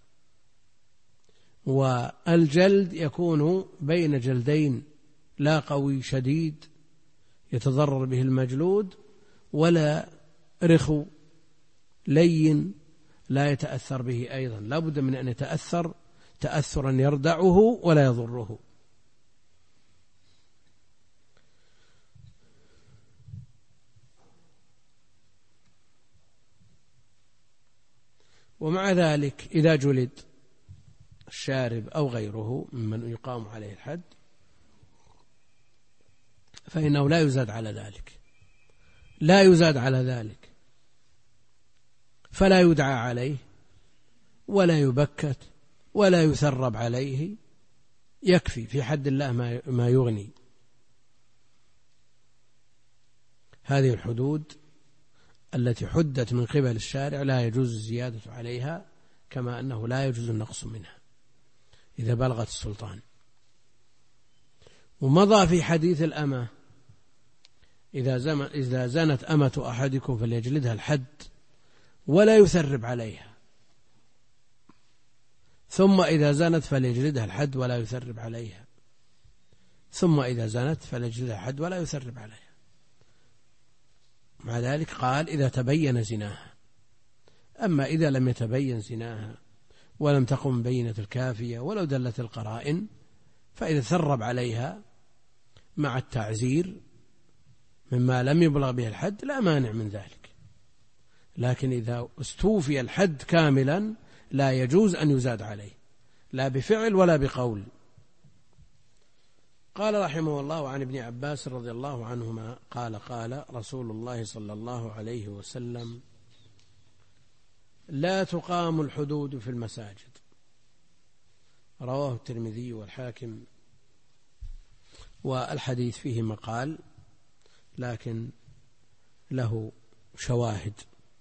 Speaker 1: والجلد يكون بين جلدين، لا قوي شديد يتضرر به المجلود، ولا رخو لين لا يتأثر به أيضا، لا بد من أن يتأثر تأثرا يردعه ولا يضره. ومع ذلك إذا جلد الشارب أو غيره ممن يقام عليه الحد فإنه لا يزاد على ذلك، لا يزاد على ذلك، فلا يدعى عليه ولا يبكت ولا يثرب عليه، يكفي في حد الله ما يغني. هذه الحدود التي حدت من قبل الشارع لا يجوز الزيادة عليها، كما أنه لا يجوز النقص منها إذا بلغت السلطان. ومضى في حديث الأمة إذا زنت أمة أحدكم فليجلدها الحد ولا يثرب عليها، ثم إذا زنت فليجلدها الحد ولا يثرب عليها، ثم إذا زنت فليجلدها الحد ولا يثرب عليها. مع ذلك قال إذا تبين زناها. أما إذا لم يتبين زناها ولم تقم بينة الكافية ولو دلت القرائن، فإذا ثرب عليها مع التعزير مما لم يبلغ به الحد لا مانع من ذلك. لكن إذا استوفي الحد كاملا لا يجوز أن يزاد عليه لا بفعل ولا بقول. قال رحمه الله: عن ابن عباس رضي الله عنهما قال: قال رسول الله صلى الله عليه وسلم: لا تقام الحدود في المساجد. رواه الترمذي والحاكم، والحديث فيه مقال لكن له شواهد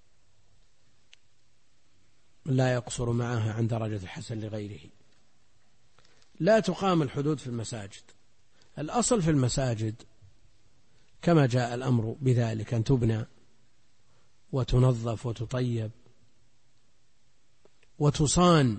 Speaker 1: لا يقصر معها عن درجة الحسن لغيره. لا تقام الحدود في المساجد. الأصل في المساجد كما جاء الأمر بذلك أن تبنى وتنظف وتطيب وتصان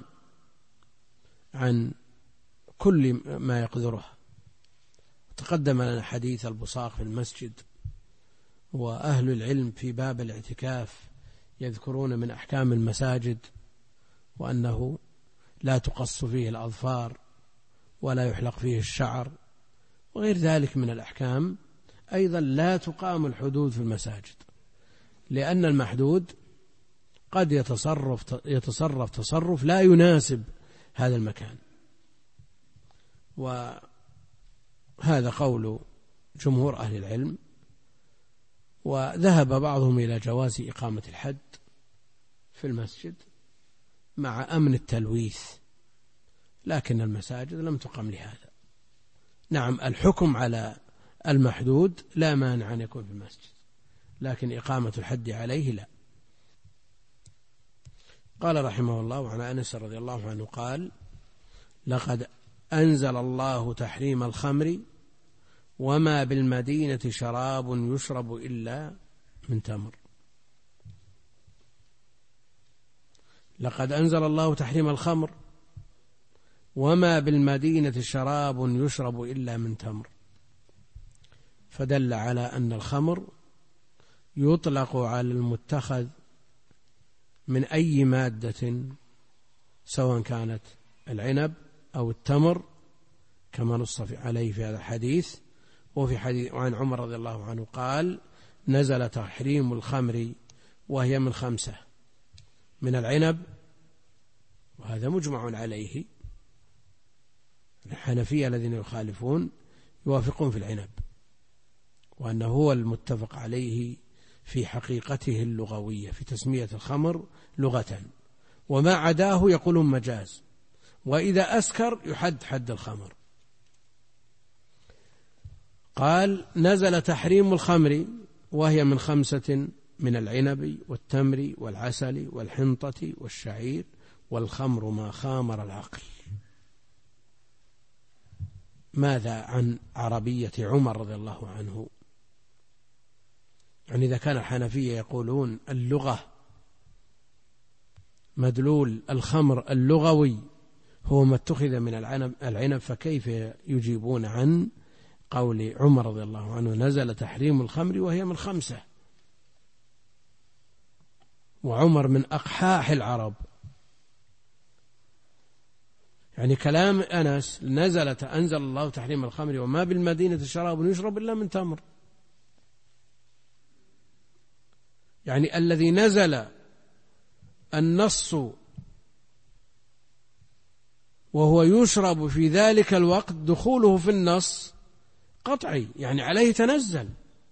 Speaker 1: عن كل ما يقدرها. تقدم لنا حديث البصاق في المسجد، وأهل العلم في باب الاعتكاف يذكرون من أحكام المساجد وأنه لا تقص فيه الأظفار ولا يحلق فيه الشعر وغير ذلك من الأحكام. أيضا لا تقام الحدود في المساجد، لأن المحدود قد يتصرف يتصرف تصرف لا يناسب هذا المكان، وهذا قول جمهور أهل العلم. وذهب بعضهم إلى جواز إقامة الحد في المسجد مع أمن التلويث، لكن المساجد لم تقم لهذا. نعم، الحكم على المحدود لا مانع أن يكون في المسجد، لكن إقامة الحد عليه لا. قال رحمه الله: وعن أنس رضي الله عنه قال: لقد أنزل الله تحريم الخمر وما بالمدينة شراب يشرب إلا من تمر. لقد أنزل الله تحريم الخمر وما بالمدينة شراب يشرب إلا من تمر، فدل على أن الخمر يطلق على المتخذ من أي مادة سواء كانت العنب أو التمر كما نص عليه في هذا الحديث. وفي حديث عن عمر رضي الله عنه قال: نزل تحريم الخمر وهي من خمسة: من العنب، وهذا مجمع عليه، الحنفية الذين يخالفون يوافقون في العنب، وأنه هو المتفق عليه في حقيقته اللغوية في تسمية الخمر لغة، وما عداه يقولون مجاز، وإذا أسكر يحد حد الخمر. قال: نزل تحريم الخمر وهي من خمسة: من العنب والتمر والعسل والحنطة والشعير، والخمر ما خامر العقل. ماذا عن عربية عمر رضي الله عنه؟ يعني إذا كان الحنفية يقولون اللغة مدلول الخمر اللغوي هو ما اتخذ من العنب, العنب فكيف يجيبون عن قول عمر رضي الله عنه: نزل تحريم الخمر وهي من خمسة؟ وعمر من أقحاح العرب. يعني كلام أنس: نزلت أنزل الله تحريم الخمر وما بالمدينة شراب يشرب إلا من تمر، يعني الذي نزل النص وهو يشرب في ذلك الوقت دخوله في النص قطعي، يعني عليه تنزل،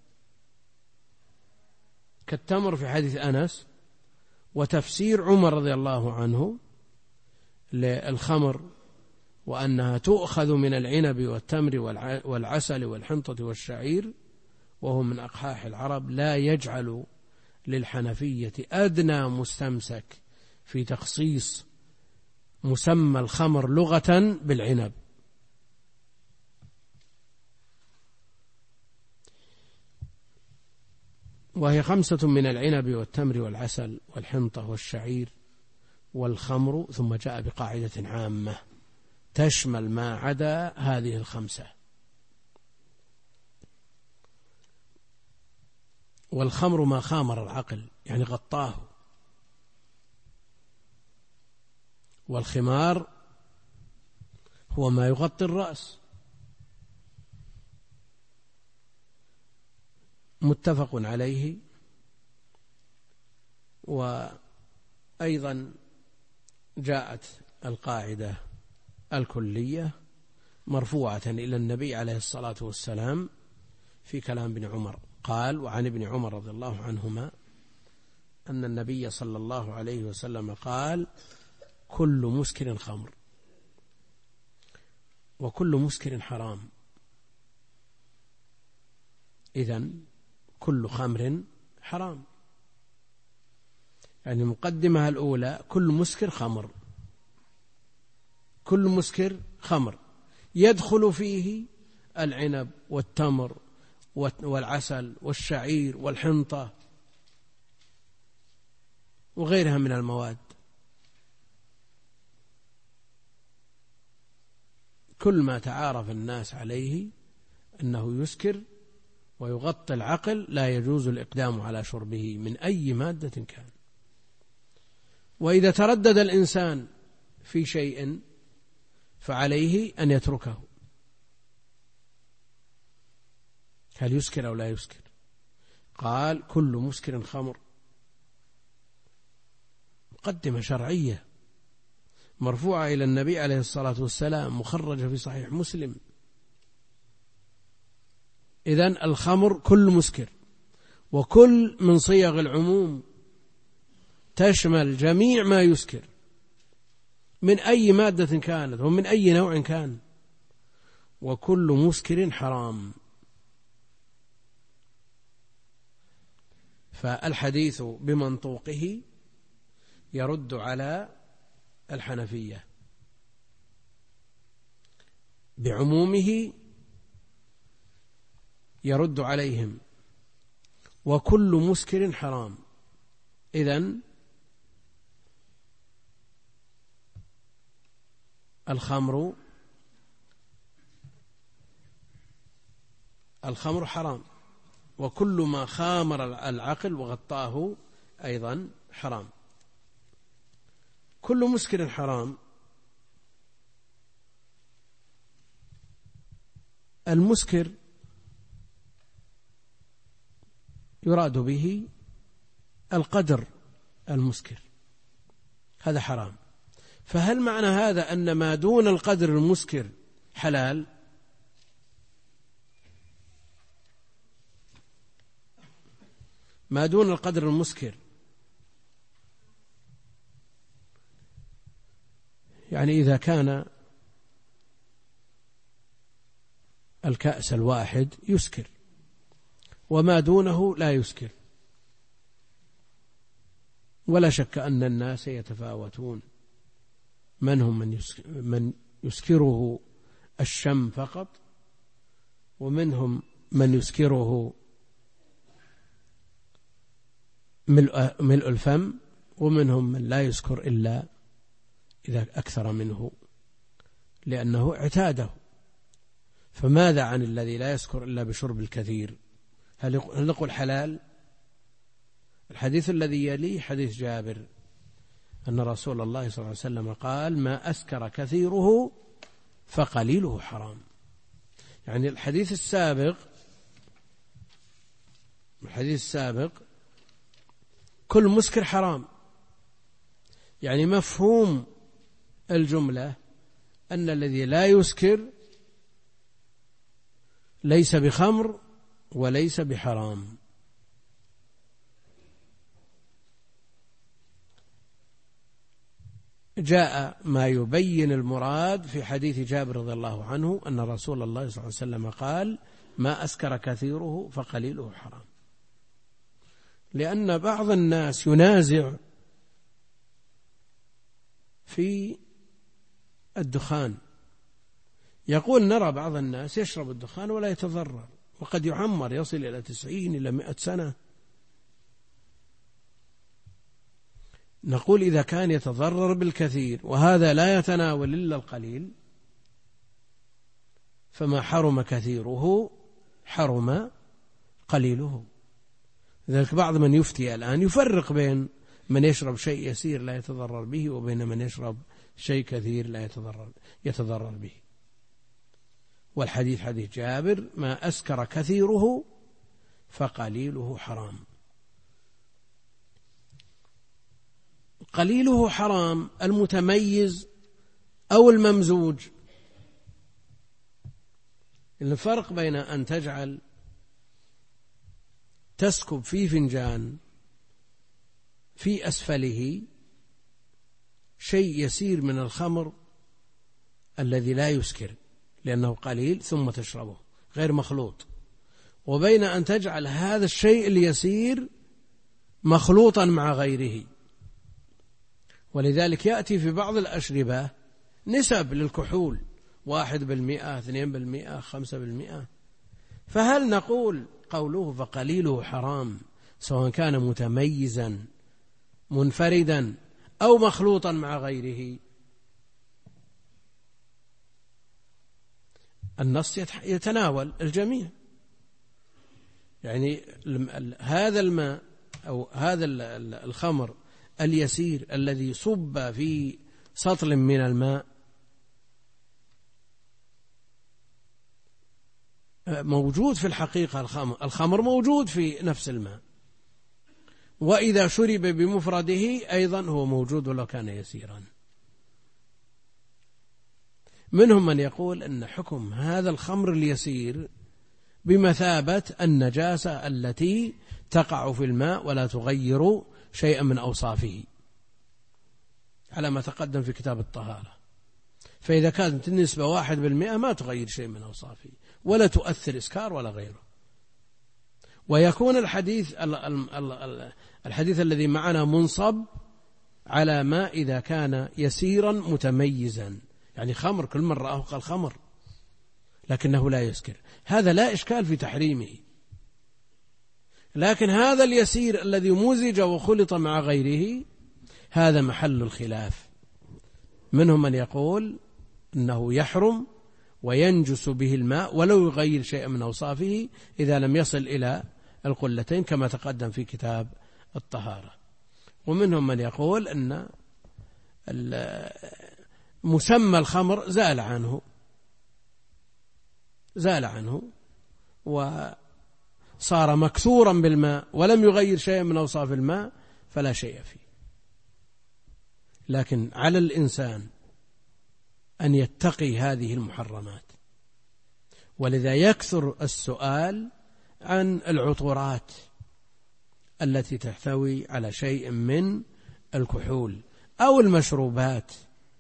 Speaker 1: كالتمر في حديث أنس، وتفسير عمر رضي الله عنه للخمر وأنها تؤخذ من العنب والتمر والعسل والحنطة والشعير وهو من أقحاح العرب، لا يجعل للحنفية أدنى مستمسك في تخصيص مسمى الخمر لغة بالعنب. وهي خمسة: من العنب والتمر والعسل والحنطة والشعير والخمر، ثم جاء بقاعدة عامة تشمل ما عدا هذه الخمسة. والخمر ما خامر العقل، يعني غطاه. والخمار هو ما يغطي الرأس. متفق عليه. وأيضا جاءت القاعدة الكلية مرفوعة إلى النبي عليه الصلاة والسلام في كلام ابن عمر، قال: وعن ابن عمر رضي الله عنهما أن النبي صلى الله عليه وسلم قال: كل مسكر خمر، وكل مسكر حرام. إذن كل خمر حرام، يعني المقدمة الأولى كل مسكر خمر، كل مسكر خمر يدخل فيه العنب والتمر والعسل والشعير والحنطة وغيرها من المواد. كل ما تعارف الناس عليه أنه يسكر ويغطي العقل لا يجوز الإقدام على شربه من أي مادة كان. وإذا تردد الإنسان في شيء فعليه أن يتركه، هل يسكر أو لا يسكر؟ قال: كل مسكر خمر، مقدمة شرعية مرفوعة إلى النبي عليه الصلاة والسلام، مخرجة في صحيح مسلم. إذن الخمر كل مسكر، وكل من صيغ العموم تشمل جميع ما يسكر من أي مادة كانت ومن أي نوع كان، وكل مسكر حرام. فالحديث بمنطوقه يرد على الحنفية، بعمومه يرد عليهم، وكل مسكر حرام. إذن الخمر الخمر حرام، وكل ما خامر العقل وغطاه أيضا حرام. كل مسكر حرام. المسكر يراد به القدر المسكر، هذا حرام. فهل معنى هذا أن ما دون القدر المسكر حلال؟ ما دون القدر المسكر يعني إذا كان الكأس الواحد يسكر وما دونه لا يسكر، ولا شك أن الناس يتفاوتون، منهم من من يسكره الشم فقط، ومنهم من يسكره ملء, ملء الفم، ومنهم من لا يسكر إلا إذا أكثر منه لأنه اعتاده. فماذا عن الذي لا يسكر إلا بشرب الكثير؟ هل نقول حلال؟ الحديث الذي يليه حديث جابر أن رسول الله صلى الله عليه وسلم قال: ما أسكر كثيره فقليله حرام. يعني الحديث السابق الحديث السابق كل مسكر حرام، يعني مفهوم الجملة أن الذي لا يسكر ليس بخمر وليس بحرام. جاء ما يبين المراد في حديث جابر رضي الله عنه أن رسول الله صلى الله عليه وسلم قال: ما أسكر كثيره فقليله حرام. لأن بعض الناس ينازع في الدخان، يقول: نرى بعض الناس يشرب الدخان ولا يتضرر، وقد يعمر يصل إلى تسعين إلى مئة سنة. نقول: إذا كان يتضرر بالكثير وهذا لا يتناول إلا القليل، فما حرم كثيره حرم قليله. ذلك بعض من يفتي الآن يفرق بين من يشرب شيء يسير لا يتضرر به وبين من يشرب شيء كثير لا يتضرر, يتضرر به. والحديث حديث جابر: ما أسكر كثيره فقليله حرام. قليله حرام المتميز أو الممزوج. الفرق بين أن تجعل تسكب في فنجان في أسفله شيء يسير من الخمر الذي لا يسكر لأنه قليل ثم تشربه غير مخلوط، وبين أن تجعل هذا الشيء اليسير مخلوطا مع غيره. ولذلك يأتي في بعض الأشربة نسب للكحول واحد بالمئة، اثنين بالمئة، خمسة بالمئة. فهل نقول قوله فقليله حرام سواء كان متميزا منفردا أو مخلوطا مع غيره؟ النص يتناول الجميع، يعني هذا الماء أو هذا الخمر اليسير الذي صب في سطل من الماء موجود في الحقيقة، الخمر الخمر موجود في نفس الماء، وإذا شرب بمفرده أيضا هو موجود ولو كان يسيرا. منهم من يقول أن حكم هذا الخمر اليسير بمثابة النجاسة التي تقع في الماء ولا تغير شيئا من أوصافه على ما تقدم في كتاب الطهارة. فإذا كانت النسبة واحد بالمئة ما تغير شيء من أوصافه ولا تؤثر إسكار ولا غيره. ويكون الحديث الحديث الذي معنا منصب على ما إذا كان يسيرا متميزا، يعني خمر كل من رآه قال خمر لكنه لا يسكر، هذا لا إشكال في تحريمه. لكن هذا اليسير الذي مزج وخلط مع غيره هذا محل الخلاف. منهم من يقول أنه يحرم وينجس به الماء ولو يغير شيئا من أوصافه إذا لم يصل إلى القلتين كما تقدم في كتاب الطهارة. ومنهم من يقول أن مسمى الخمر زال عنه زال عنه وصار مكسورا بالماء ولم يغير شيئا من أوصاف الماء فلا شيء فيه. لكن على الإنسان أن يتقي هذه المحرمات، ولذا يكثر السؤال عن العطورات التي تحتوي على شيء من الكحول أو المشروبات.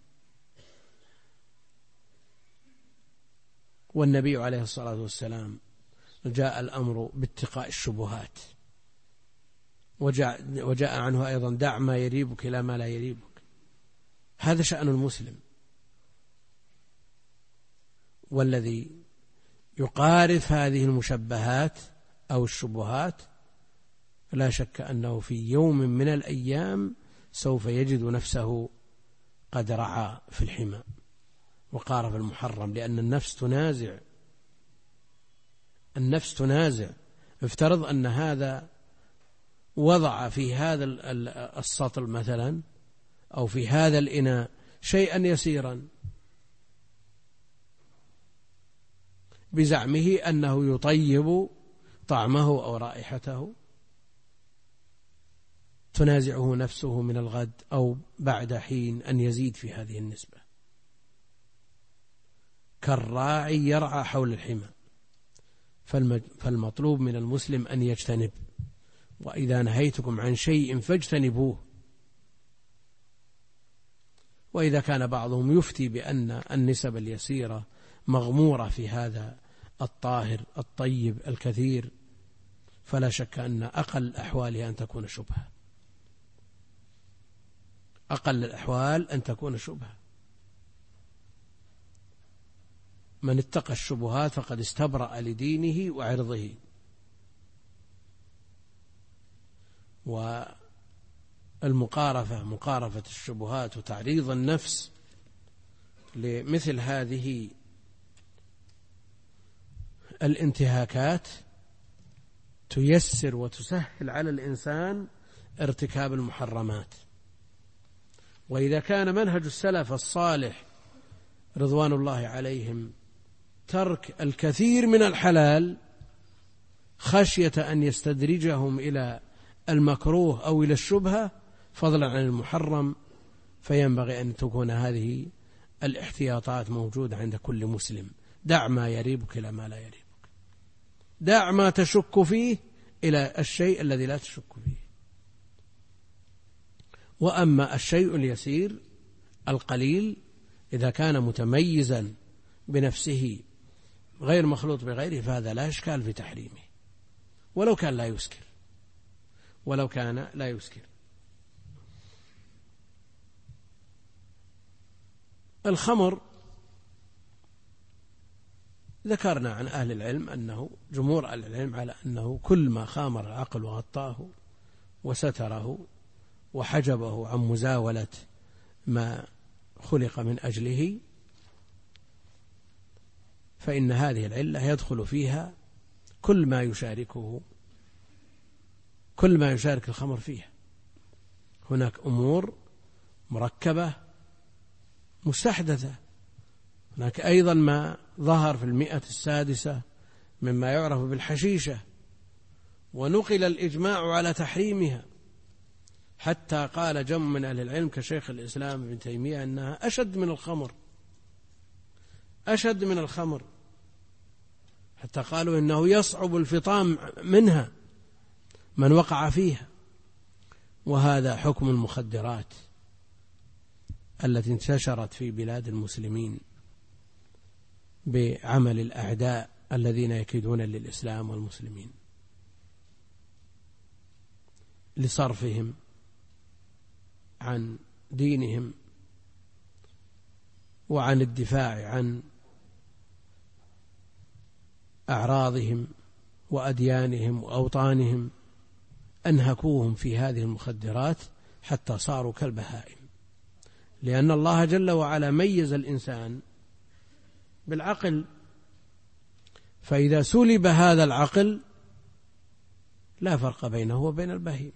Speaker 1: والنبي عليه الصلاة والسلام جاء الأمر باتقاء الشبهات، وجاء, وجاء عنه أيضا دع ما يريبك إلى ما لا يريبك. هذا شأن المسلم، والذي يقارف هذه المشبهات أو الشبهات لا شك أنه في يوم من الأيام سوف يجد نفسه قد رعى في الحمى وقارف المحرم، لأن النفس تنازع النفس تنازع افترض أن هذا وضع في هذا السطل مثلا أو في هذا الإناء شيئا يسيرا بزعمه أنه يطيب طعمه أو رائحته، تنازعه نفسه من الغد أو بعد حين أن يزيد في هذه النسبة. كالراعي يرعى حول الحمى، فالمطلوب من المسلم أن يجتنب، وإذا نهيتكم عن شيء فاجتنبوه. وإذا كان بعضهم يفتي بأن النسب اليسيرة مغمورة في هذا الطاهر الطيب الكثير، فلا شك أن أقل أحوالها أن تكون شبهة، أقل الأحوال أن تكون شبهة. من اتقى الشبهات فقد استبرأ لدينه وعرضه. والمقارفة مقارفة الشبهات وتعريض النفس لمثل هذه الانتهاكات تيسر وتسهل على الإنسان ارتكاب المحرمات. وإذا كان منهج السلف الصالح رضوان الله عليهم ترك الكثير من الحلال خشية أن يستدرجهم إلى المكروه أو إلى الشبهة، فضلا عن المحرم، فينبغي أن تكون هذه الاحتياطات موجودة عند كل مسلم. دع ما يريبك إلى ما لا يريبك، دع ما تشك فيه إلى الشيء الذي لا تشك فيه. وأما الشيء اليسير القليل إذا كان متميزا بنفسه غير مخلوط بغيره فهذا لا إشكال في تحريمه، ولو كان لا يسكر، ولو كان لا يسكر. الخمر ذكرنا عن أهل العلم أنه جمهور أهل العلم على أنه كل ما خامر العقل وغطاه وستره وحجبه عن مزاولة ما خلق من أجله فإن هذه العلة يدخل فيها كل ما يشاركه كل ما يشارك الخمر فيها. هناك أمور مركبة مستحدثة، هناك أيضا ما ظهر في المئة السادسة مما يعرف بالحشيشة، ونقل الإجماع على تحريمها، حتى قال جمع من أهل العلم كشيخ الإسلام ابن تيمية أنها أشد من الخمر، أشد من الخمر، حتى قالوا إنه يصعب الفطام منها من وقع فيها. وهذا حكم المخدرات التي انتشرت في بلاد المسلمين بعمل الأعداء الذين يكيدون للإسلام والمسلمين لصرفهم عن دينهم وعن الدفاع عن أعراضهم وأديانهم وأوطانهم. أنهكوهم في هذه المخدرات حتى صاروا كالبهائم، لأن الله جل وعلا ميز الإنسان بالعقل، فإذا سلب هذا العقل لا فرق بينه وبين البهيمة،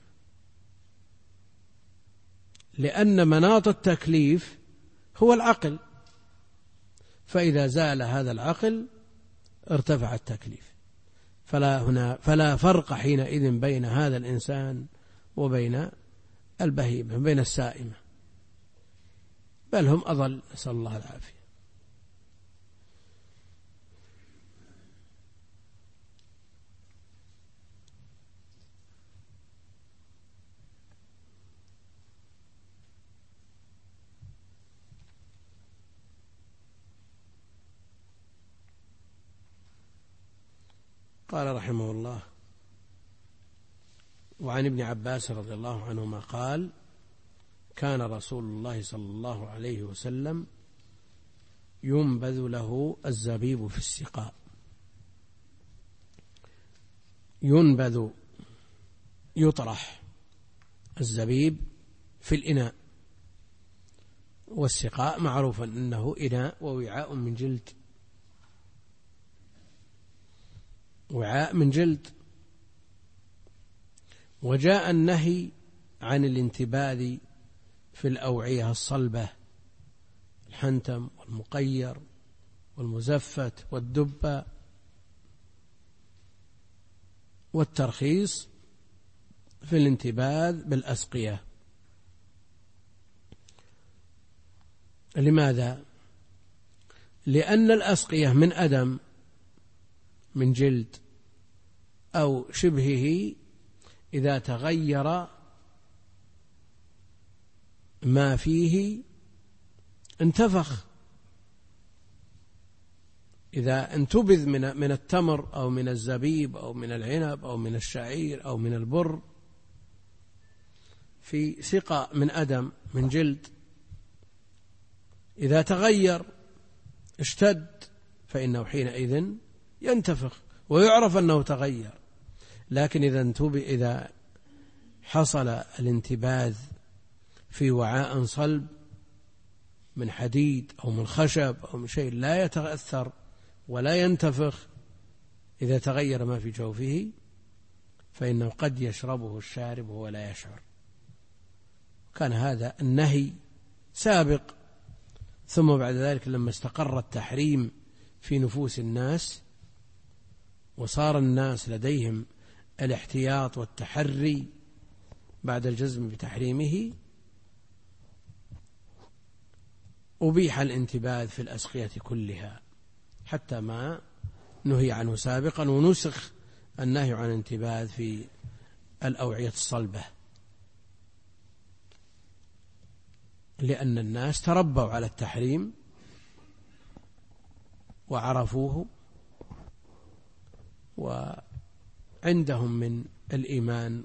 Speaker 1: لأن مناط التكليف هو العقل، فإذا زال هذا العقل ارتفع التكليف، فلا هنا فلا فرق حينئذ بين هذا الإنسان وبين البهيمة، بين السائمة، بل هم أضل، نسأل الله العافية. قال رحمه الله: وعن ابن عباس رضي الله عنهما قال: كان رسول الله صلى الله عليه وسلم ينبذ له الزبيب في السقاء. ينبذ يطرح الزبيب في الإناء، والسقاء معروفا أنه إناء ووعاء من جلد، وعاء من جلد. وجاء النهي عن الانتباذ في الأوعية الصلبة، الحنتم والمقير والمزفت والدبة، والترخيص في الانتباذ بالأسقية. لماذا؟ لأن الأسقية من أدم من جلد أو شبهه إذا تغير ما فيه انتفخ. إذا انتبذ من من التمر أو من الزبيب أو من العنب أو من الشعير أو من البر في سقاء من أدم من جلد، إذا تغير اشتد فإنه حينئذ ينتفخ ويعرف أنه تغير. لكن إذا انتبه إذا حصل الانتباذ في وعاء صلب من حديد أو من خشب أو من شيء لا يتأثر ولا ينتفخ، إذا تغير ما في جوفه فإنه قد يشربه الشارب وهو لا يشعر. كان هذا النهي سابق، ثم بعد ذلك لما استقر التحريم في نفوس الناس وصار الناس لديهم الاحتياط والتحري بعد الجزم بتحريمه أبيح الانتباذ في الأسقية كلها حتى ما نهي عنه سابقا، ونسخ النهي عن الانتباذ في الأوعية الصلبة، لأن الناس تربوا على التحريم وعرفوه، وعندهم من الإيمان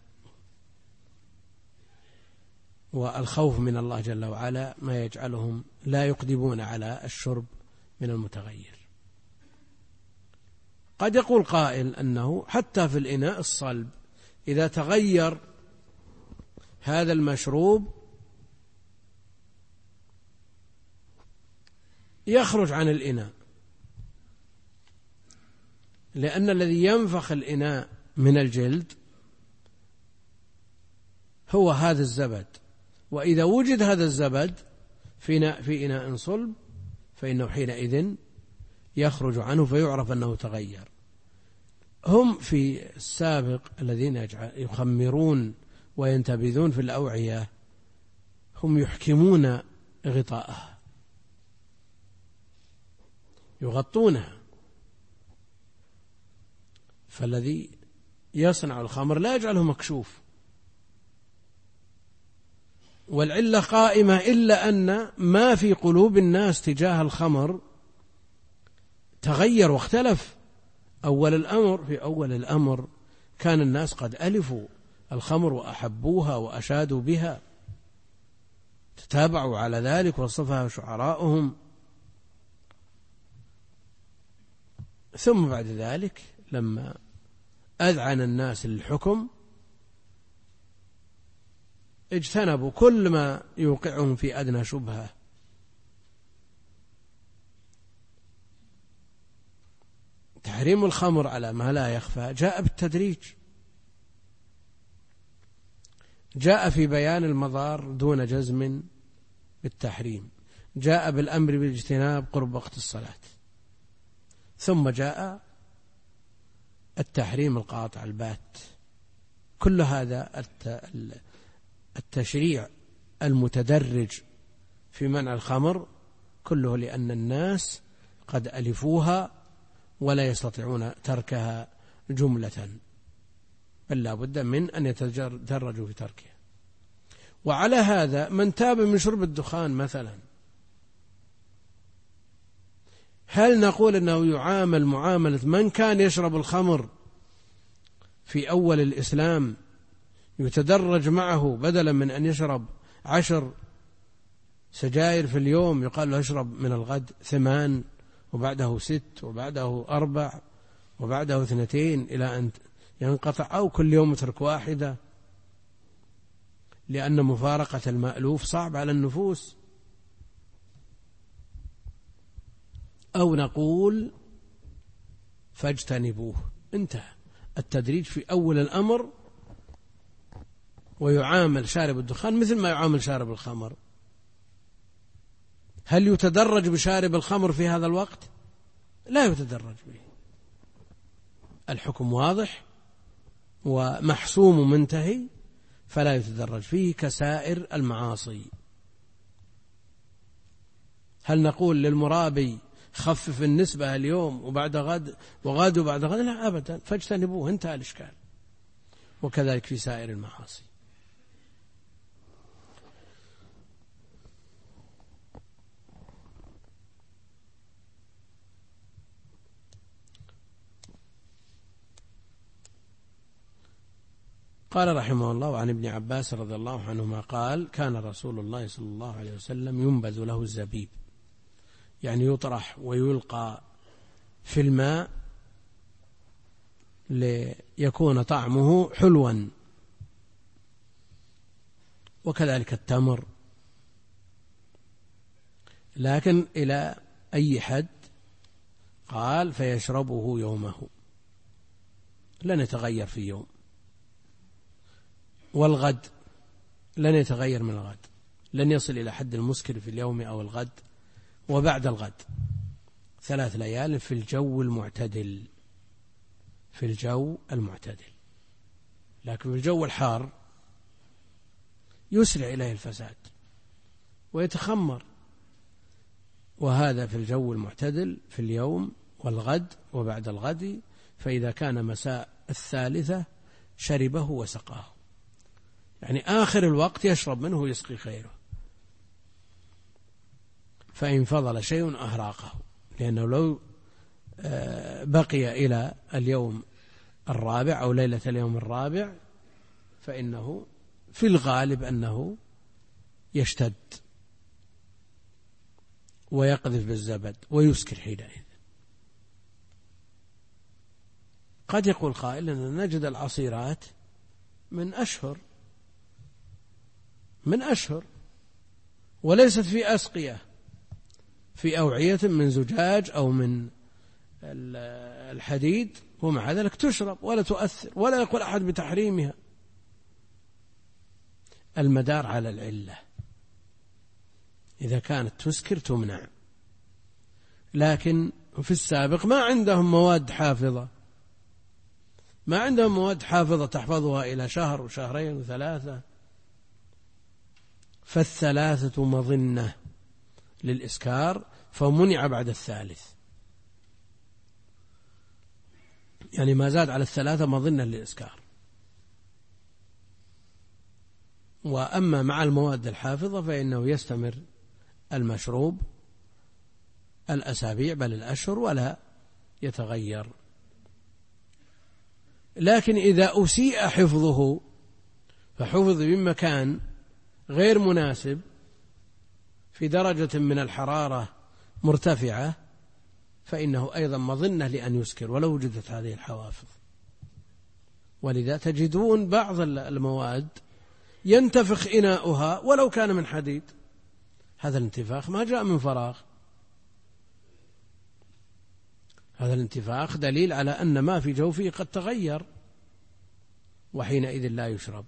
Speaker 1: والخوف من الله جل وعلا ما يجعلهم لا يقدمون على الشرب من المتغير. قد يقول قائل أنه حتى في الإناء الصلب إذا تغير هذا المشروب يخرج عن الإناء، لأن الذي ينفخ الإناء من الجلد هو هذا الزبد، وإذا وجد هذا الزبد في في إناء صلب فإنه حينئذ يخرج عنه فيعرف أنه تغير. هم في السابق الذين يخمرون وينتبذون في الأوعية هم يحكمون غطاءها، يغطونها، فالذي يصنع الخمر لا يجعله مكشوف، والعلة قائمة، إلا أن ما في قلوب الناس تجاه الخمر تغير واختلف. أول الأمر في أول الأمر كان الناس قد ألفوا الخمر وأحبوها وأشادوا بها، تتابعوا على ذلك وصفها شعراؤهم. ثم بعد ذلك لما أذعن الناس للحكم اجتنبوا كل ما يوقعهم في أدنى شبهة. تحريم الخمر على ما لا يخفى جاء بالتدريج، جاء في بيان المضار دون جزم بالتحريم، جاء بالأمر بالاجتناب قرب وقت الصلاة، ثم جاء التحريم القاطع البات. كل هذا التشريع المتدرج في منع الخمر كله لأن الناس قد ألفوها ولا يستطيعون تركها جملة، بل لا بد من أن يتدرجوا في تركها. وعلى هذا من تاب من شرب الدخان مثلا، هل نقول أنه يعامل معاملة من كان يشرب الخمر في أول الإسلام، يتدرج معه بدلا من أن يشرب عشر سجائر في اليوم يقال له اشرب من الغد ثمان، وبعده ست، وبعده أربع، وبعده اثنتين، إلى أن ينقطع، أو كل يوم اترك واحدة، لأن مفارقة المألوف صعب على النفوس. أو نقول فاجتنبوه، انتهى التدريج في أول الأمر، ويعامل شارب الدخان مثل ما يعامل شارب الخمر. هل يتدرج بشارب الخمر في هذا الوقت؟ لا يتدرج به، الحكم واضح ومحسوم منتهي، فلا يتدرج فيه كسائر المعاصي. هل نقول للمرابي خفف النسبة اليوم وبعد غد وغد وبعد غد؟ لا أبدا، فاجتنبوه، انتهى الإشكال. وكذلك في سائر المعاصي. قال رحمه الله عن ابن عباس رضي الله عنهما قال: كان رسول الله صلى الله عليه وسلم ينبذ له الزبيب، يعني يطرح ويلقى في الماء ليكون طعمه حلوا، وكذلك التمر، لكن إلى أي حد؟ قال: فيشربه يومه، لن يتغير في يوم، والغد لن يتغير من الغد، لن يصل إلى حد المسكر في اليوم أو الغد، وبعد الغد ثلاث ليال في الجو المعتدل، في الجو المعتدل. لكن في الجو الحار يسرع إليه الفساد ويتخمر، وهذا في الجو المعتدل في اليوم والغد وبعد الغد. فإذا كان مساء الثالثة شربه وسقاه، يعني آخر الوقت يشرب منه ويسقي غيره. فإن فضل شيء أهراقه، لأنه لو بقي إلى اليوم الرابع أو ليلة اليوم الرابع فإنه في الغالب أنه يشتد ويقذف بالزبد ويسكر حينئذ. قد يقول قائل أننا نجد العصيرات من أشهر من أشهر وليست في أسقية، في أوعية من زجاج أو من الحديد، ومع ذلك تشرب ولا تؤثر، ولا يقول أحد بتحريمها. المدار على العلة، إذا كانت تسكر تمنع. لكن في السابق ما عندهم مواد حافظة، ما عندهم مواد حافظة تحفظها إلى شهر وشهرين وثلاثة، فالثلاثة مظنة للإسكار، فمنع بعد الثالث، يعني ما زاد على الثلاثة مظنة للإسكار. وأما مع المواد الحافظة فإنه يستمر المشروب الأسابيع بل الأشهر ولا يتغير. لكن إذا أسيء حفظه فحفظ بمكان غير مناسب في درجة من الحرارة مرتفعة فإنه أيضا مظنة لأن يسكر ولو وجدت هذه الحوافظ. ولذا تجدون بعض المواد ينتفخ إناؤها ولو كان من حديد، هذا الانتفاخ ما جاء من فراغ، هذا الانتفاخ دليل على أن ما في جوفه قد تغير، وحينئذ لا يشرب.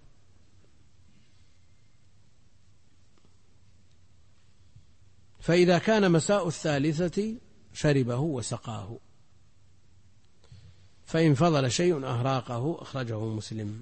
Speaker 1: فإذا كان مساء الثالثة شربه وسقاه، فإن فضل شيء أهراقه. أخرجه مسلم.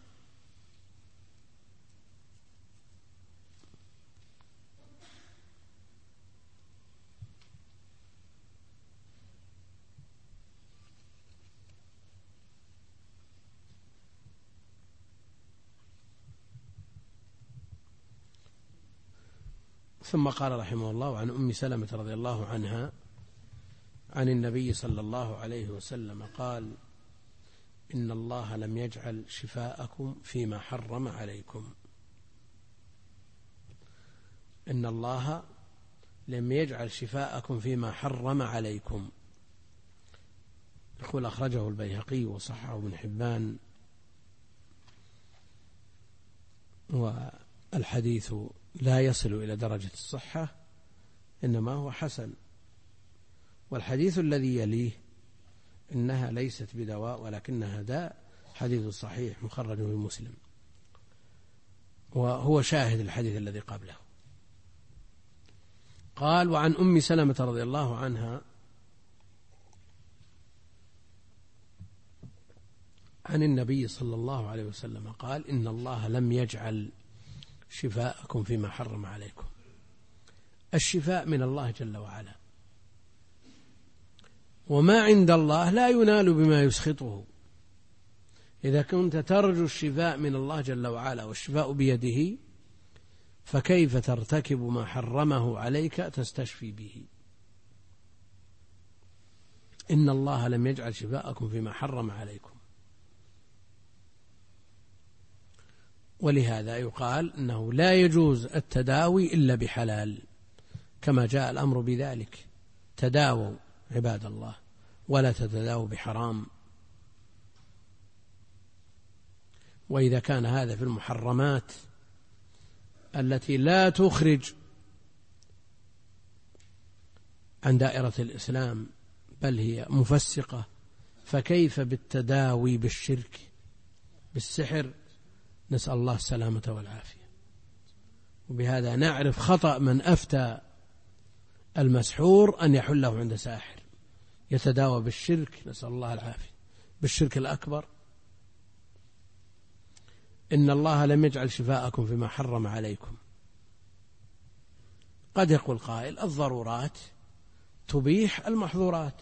Speaker 1: ثم قال رحمه الله: عن أم سلمة رضي الله عنها عن النبي صلى الله عليه وسلم قال: إن الله لم يجعل شفاءكم فيما حرم عليكم. إن الله لم يجعل شفاءكم فيما حرم عليكم. يقول: أخرجه البيهقي وصححه ابن حبان، والحديث لا يصل إلى درجة الصحة، إنما هو حسن. والحديث الذي يليه إنها ليست بدواء ولكنها داء، حديث صحيح مخرج في مسلم، وهو شاهد الحديث الذي قبله. قال: وعن أم سلمة رضي الله عنها عن النبي صلى الله عليه وسلم قال: إن الله لم يجعل شفاءكم فيما حرم عليكم. الشفاء من الله جل وعلا، وما عند الله لا ينال بما يسخطه. إذا كنت ترجو الشفاء من الله جل وعلا والشفاء بيده، فكيف ترتكب ما حرمه عليك تستشفي به؟ إن الله لم يجعل شفاءكم فيما حرم عليكم. ولهذا يقال إنه لا يجوز التداوي إلا بحلال، كما جاء الأمر بذلك: تداووا عباد الله ولا تتداووا بحرام. وإذا كان هذا في المحرمات التي لا تخرج عن دائرة الإسلام بل هي مفسقة، فكيف بالتداوي بالشرك بالسحر؟ نسأل الله السلامة والعافية. وبهذا نعرف خطأ من أفتى المسحور أن يحله عند ساحر يتداوى بالشرك، نسأل الله العافية، بالشرك الأكبر. إن الله لم يجعل شفاءكم فيما حرم عليكم. قد يقول قائل الضرورات تبيح المحظورات،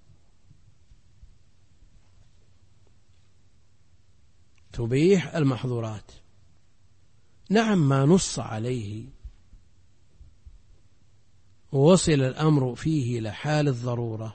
Speaker 1: تبيح المحظورات. نعم، ما نص عليه ووصل الأمر فيه إلى حال الضرورة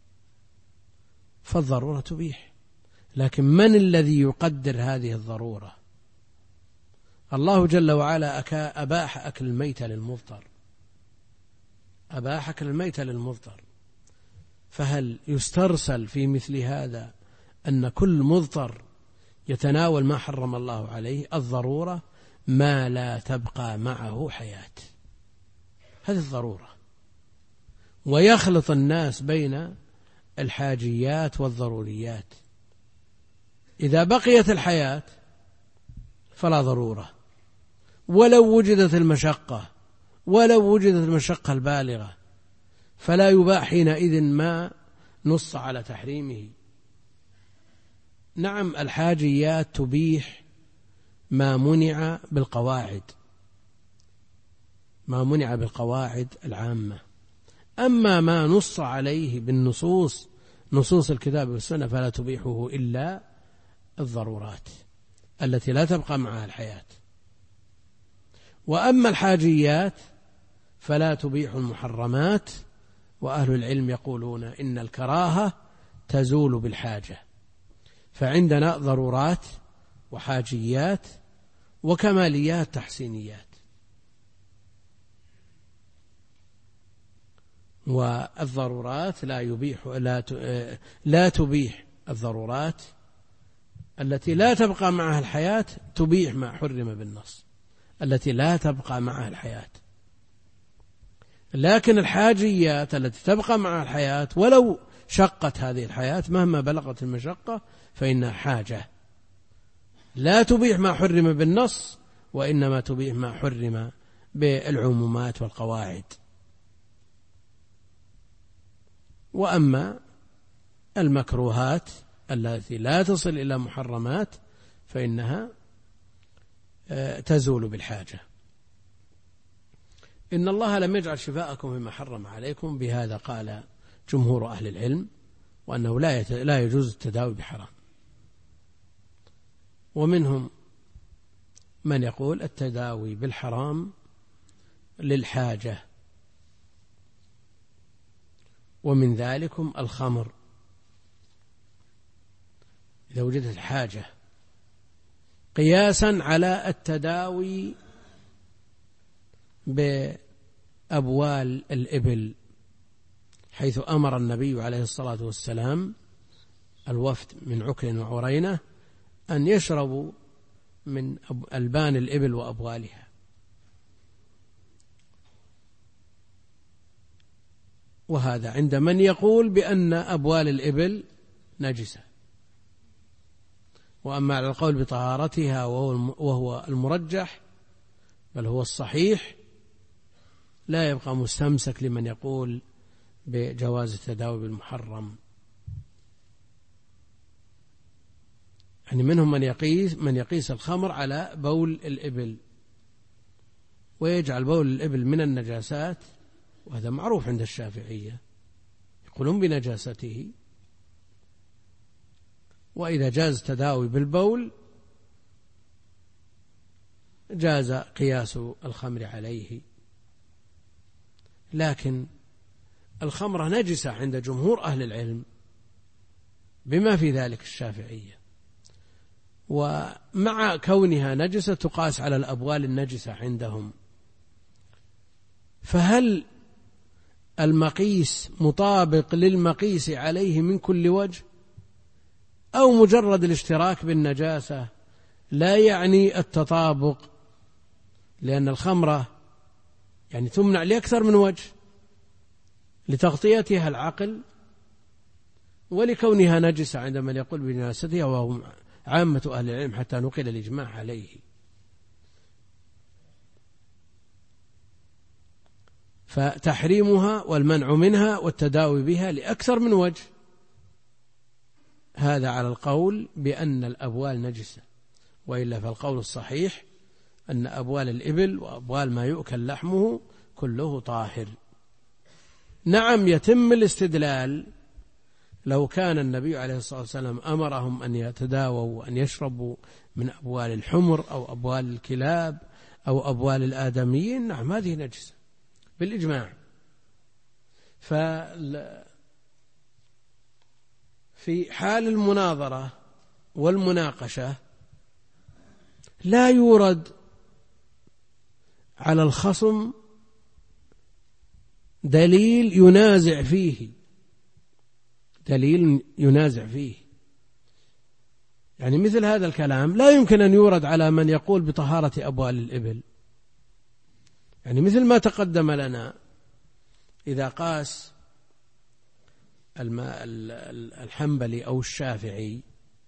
Speaker 1: فالضرورة تبيح، لكن من الذي يقدر هذه الضرورة؟ الله جل وعلا أباح أكل الميتة للمضطر، أباح أكل الميتة للمضطر، فهل يسترسل في مثل هذا أن كل مضطر يتناول ما حرم الله عليه؟ الضرورة ما لا تبقى معه حياة، هذه الضرورة. ويخلط الناس بين الحاجيات والضروريات. إذا بقيت الحياة فلا ضرورة، ولو وجدت المشقة، ولو وجدت المشقة البالغة، فلا يباح حينئذ ما نص على تحريمه. نعم، الحاجيات تبيح ما منع بالقواعد، ما منع بالقواعد العامة. أما ما نص عليه بالنصوص، نصوص الكتاب والسنة، فلا تبيحه إلا الضرورات التي لا تبقى معها الحياة. وأما الحاجيات فلا تبيح المحرمات، وأهل العلم يقولون إن الكراهة تزول بالحاجة. فعندنا ضرورات وحاجيات وكماليات تحسينيات. والضرورات لا يبيح لا لا تبيح الضرورات التي لا تبقى معها الحياة، تبيح ما حرم بالنص التي لا تبقى معها الحياة. لكن الحاجيات التي تبقى معها الحياة ولو شقت هذه الحياة مهما بلغت المشقة فإنها حاجة، لا تبيح ما حرم بالنص، وإنما تبيح ما حرم بالعمومات والقواعد. وأما المكروهات التي لا تصل إلى محرمات فإنها تزول بالحاجة. إن الله لم يجعل شفاءكم فيما حرم عليكم، بهذا قال جمهور أهل العلم، وأنه لا لا يجوز التداوي بحرام. ومنهم من يقول التداوي بالحرام للحاجة، ومن ذلكم الخمر إذا وجدت الحاجة، قياسا على التداوي بأبوال الإبل، حيث أمر النبي عليه الصلاة والسلام الوفد من عكر وعرينة أن يشربوا من ألبان الإبل وأبوالها. وهذا عند من يقول بأن أبوال الإبل نجسة. وأما على القول بطهارتها وهو المرجح بل هو الصحيح، لا يبقى مستمسك لمن يقول بجواز التداوي بالمحرم. يعني منهم من يقيس من يقيس الخمر على بول الإبل ويجعل بول الإبل من النجاسات، وهذا معروف عند الشافعية، يقولون بنجاسته. وإذا جاز التداوي بالبول جاز قياس الخمر عليه. لكن الخمرة نجسة عند جمهور أهل العلم بما في ذلك الشافعية، ومع كونها نجسة تقاس على الأبوال النجسة عندهم. فهل المقيس مطابق للمقيس عليه من كل وجه، أو مجرد الاشتراك بالنجاسة لا يعني التطابق؟ لأن الخمرة يعني تمنع لأكثر من وجه، لتغطيتها العقل ولكونها نجسة عند من يقول بنجاستها، وهم عامة أهل العلم حتى نقل الإجماع عليه. فتحريمها والمنع منها والتداوي بها لأكثر من وجه، هذا على القول بأن الأبوال نجسة، وإلا فالقول الصحيح أن أبوال الإبل وأبوال ما يؤكل لحمه كله طاهر. نعم يتم الاستدلال لو كان النبي عليه الصلاة والسلام أمرهم أن يتداووا وأن يشربوا من أبوال الحمر أو أبوال الكلاب أو أبوال الآدميين، نعم هذه نجسة بالإجماع. ففي حال المناظرة والمناقشة لا يورد على الخصم دليل ينازع فيه دليل ينازع فيه يعني مثل هذا الكلام لا يمكن أن يورد على من يقول بطهارة أبوال الإبل. يعني مثل ما تقدم لنا إذا قاس الماء الحنبلي أو الشافعي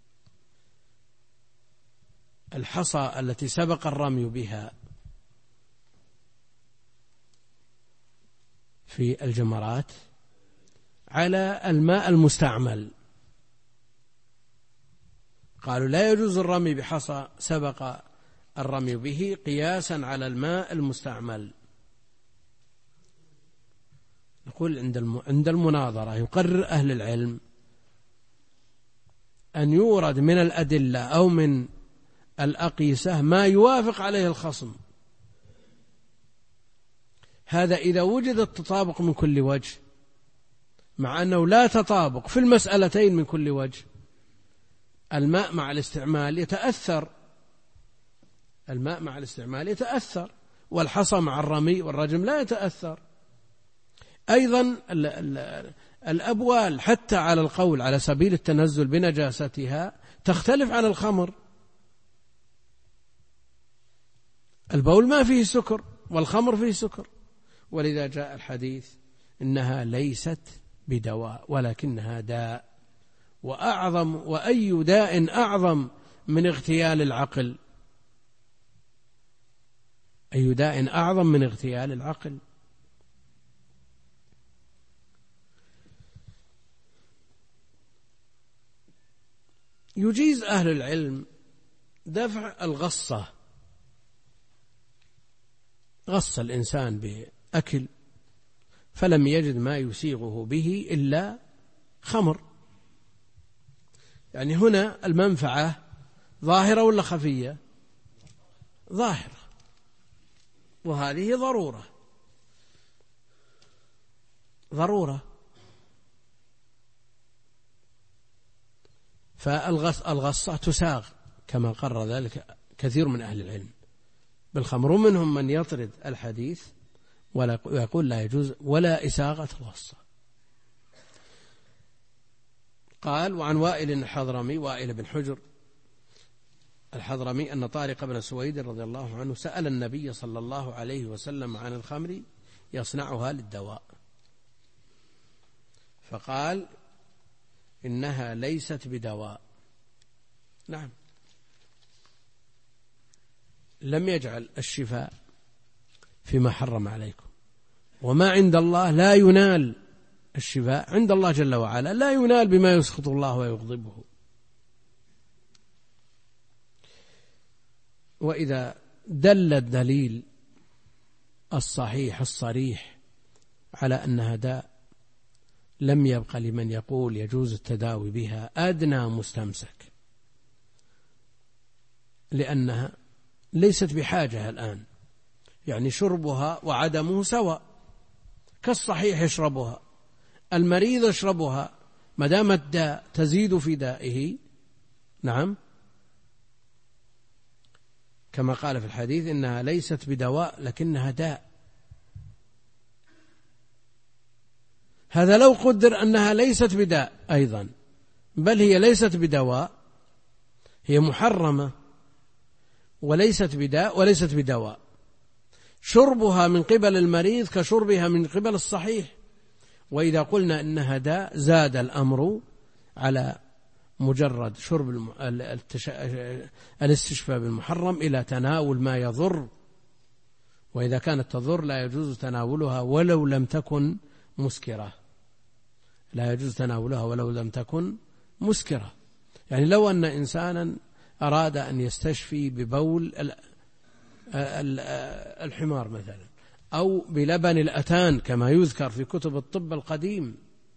Speaker 1: الحصى التي سبق الرمي بها في الجمرات على الماء المستعمل، قالوا لا يجوز الرمي بحصى سبق الرمي به قياسا على الماء المستعمل. نقول عند المناظرة يقرر أهل العلم أن يورد من الأدلة أو من الأقيسة ما يوافق عليه الخصم. هذا إذا وجد التطابق من كل وجه، مع أنه لا تطابق في المسألتين من كل وجه. الماء مع الاستعمال يتأثر الماء مع الاستعمال يتأثر والحصى مع الرمي والرجم لا يتأثر. أيضا ال ال الأبوال حتى على القول على سبيل التنزل بنجاستها تختلف عن الخمر. البول ما فيه سكر والخمر فيه سكر، ولذا جاء الحديث إنها ليست بدواء ولكنها داء، وأعظم وأي داء أعظم من اغتيال العقل أي داء أعظم من اغتيال العقل. يجيز أهل العلم دفع الغصة، غص الإنسان بأكل فلم يجد ما يسيغه به إلا خمر، يعني هنا المنفعة ظاهرة ولا خفية؟ ظاهرة، وهذه ضرورة ضرورة فالغصة تساغ كما قرر ذلك كثير من أهل العلم بالخمر، ومنهم من يطرد الحديث ولا يقول لا يجوز ولا إساغة الغصة. قال وعن وائل الحضرمي وائل بن حجر الحضرمي أن طارق بن سويد رضي الله عنه سأل النبي صلى الله عليه وسلم عن الخمر يصنعها للدواء، فقال إنها ليست بدواء. نعم، لم يجعل الشفاء فيما حرم عليكم، وما عند الله لا ينال الشفاء عند الله جل وعلا لا ينال بما يسخط الله ويغضبه. وإذا دل الدليل الصحيح الصريح على أنها داء لم يبق لمن يقول يجوز التداوي بها أدنى مستمسك، لأنها ليست بحاجة الآن، يعني شربها وعدمه سواء، كالصحيح يشربها المريض يشربها ما دام الداء تزيد في دائه. نعم، كما قال في الحديث إنها ليست بدواء لكنها داء. هذا لو قدر أنها ليست بداء أيضا، بل هي ليست بدواء، هي محرمة وليست بداء وليست بدواء، شربها من قبل المريض كشربها من قبل الصحيح. وإذا قلنا إنها داء زاد الأمر على مجرد شرب الاستشفاء بالمحرم إلى تناول ما يضر، وإذا كانت تضر لا يجوز تناولها ولو لم تكن مسكرة لا يجوز تناولها ولو لم تكن مسكرة. يعني لو أن إنسانا أراد أن يستشفي ببول الحمار مثلا، أو بلبن الأتان كما يذكر في كتب الطب القديم،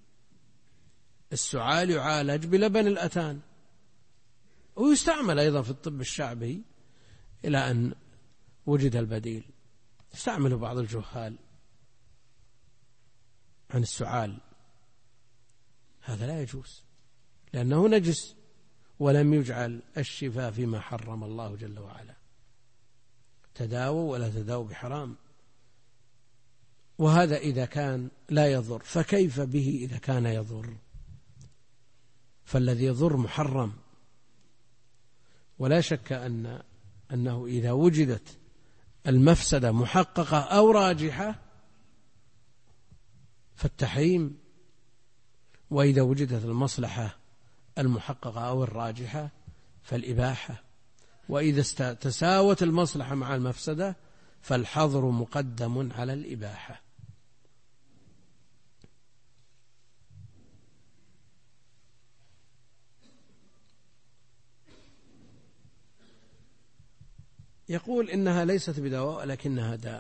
Speaker 1: السعال يعالج بلبن الأتان، ويستعمل أيضا في الطب الشعبي إلى أن وجد البديل. يستعمل بعض الجهال عن السعال، هذا لا يجوز لأنه نجس، ولم يجعل الشفاء فيما حرم الله جل وعلا. تداووا ولا تداووا بحرام. وهذا إذا كان لا يضر، فكيف به إذا كان يضر؟ فالذي يضر محرم. ولا شك أن أنه إذا وجدت المفسدة محققة أو راجحة فالتحريم، وإذا وجدت المصلحة المحققة أو الراجحة فالإباحة، وإذا تساوت المصلحة مع المفسدة فالحظر مقدم على الإباحة. يقول إنها ليست بدواء ولكنها داء.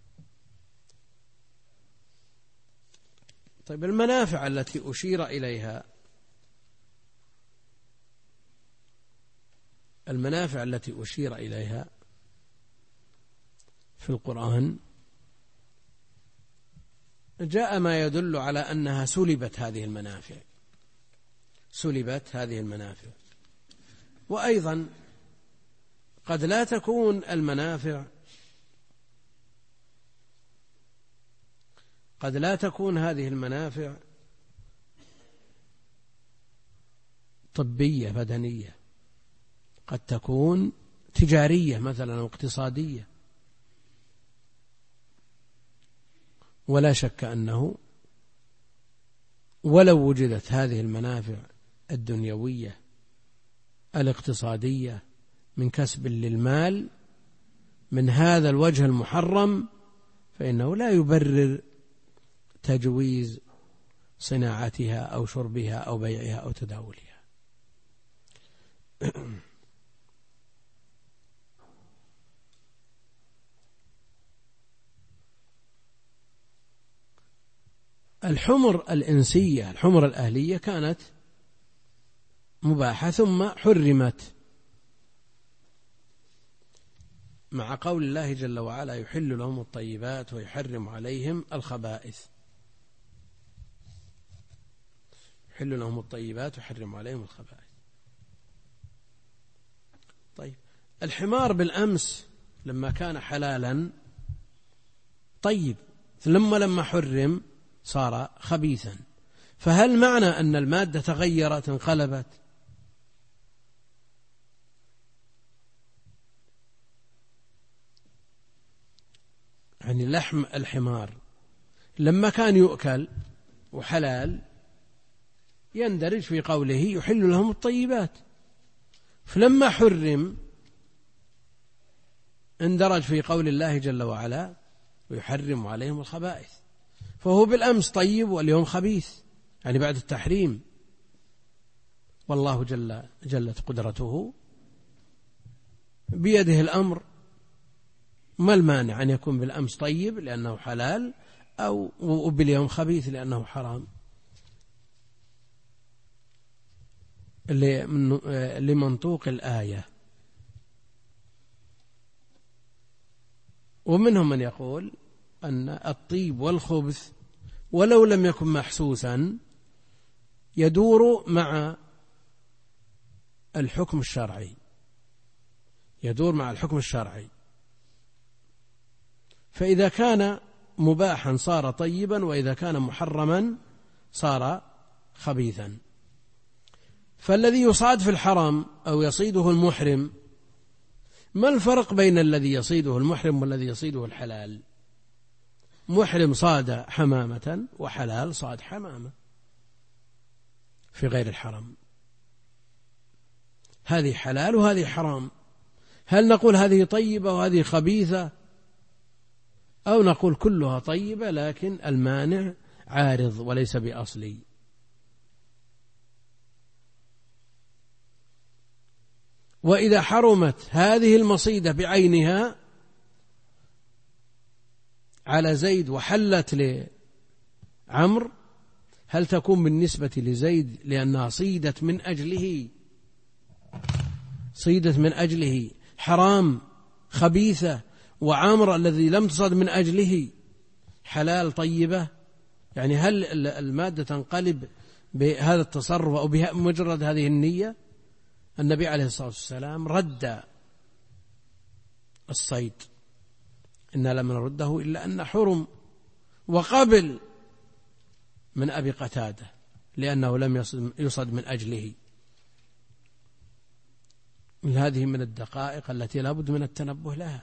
Speaker 1: طيب المنافع التي أشير إليها، المنافع التي أشير إليها في القرآن جاء ما يدل على أنها سلبت هذه المنافع، سلبت هذه المنافع. وأيضا قد لا تكون المنافع قد لا تكون هذه المنافع طبية بدنية، قد تكون تجارية مثلا أو اقتصادية. ولا شك أنه ولو وجدت هذه المنافع الدنيوية الاقتصادية من كسب للمال من هذا الوجه المحرم، فإنه لا يبرر تجويز صناعتها أو شربها أو بيعها أو تداولها. الحمر الإنسية، الحمر الأهلية كانت مباحة ثم حرمت مع قول الله جل وعلا يحل لهم الطيبات ويحرم عليهم الخبائث. يحل لهم الطيبات ويحرم عليهم الخبائث. طيب الحمار بالأمس لما كان حلالا طيب، ثم لما حرم صار خبيثا، فهل معنى أن المادة تغيرت انقلبت؟ يعني لحم الحمار لما كان يؤكل وحلال يندرج في قوله يحل لهم الطيبات، فلما حرم اندرج في قول الله جل وعلا ويحرم عليهم الخبائث، فهو بالأمس طيب واليوم خبيث، يعني بعد التحريم. والله جل جلت قدرته بيده الأمر، ما المانع أن يكون بالأمس طيب لأنه حلال أو باليوم خبيث لأنه حرام؟ لمنطوق الآية. ومنهم من يقول أن الطيب والخبث ولو لم يكن محسوسا يدور مع الحكم الشرعي، يدور مع الحكم الشرعي، فإذا كان مباحا صار طيبا، وإذا كان محرما صار خبيثا. فالذي يصاد في الحرام أو يصيده المحرم، ما الفرق بين الذي يصيده المحرم والذي يصيده الحلال؟ محرم صاد حمامة وحلال صاد حمامة في غير الحرم، هذه حلال وهذه حرام. هل نقول هذه طيبة وهذه خبيثة، أو نقول كلها طيبة لكن المانع عارض وليس بأصلي؟ وإذا حرمت هذه المصيدة بعينها على زيد وحلت لعمرو، هل تكون بالنسبة لزيد لأنها صيدت من أجله صيدت من أجله حرام خبيثة، وعمرو الذي لم تصد من أجله حلال طيبة؟ يعني هل المادة تنقلب بهذا التصرف أو بمجرد هذه النية؟ النبي عليه الصلاة والسلام رد الصيد، إنا لم نرده إلا أن حرم، وقبل من أبي قتادة لأنه لم يصد من أجله. هذه من الدقائق التي لا بد من التنبه لها.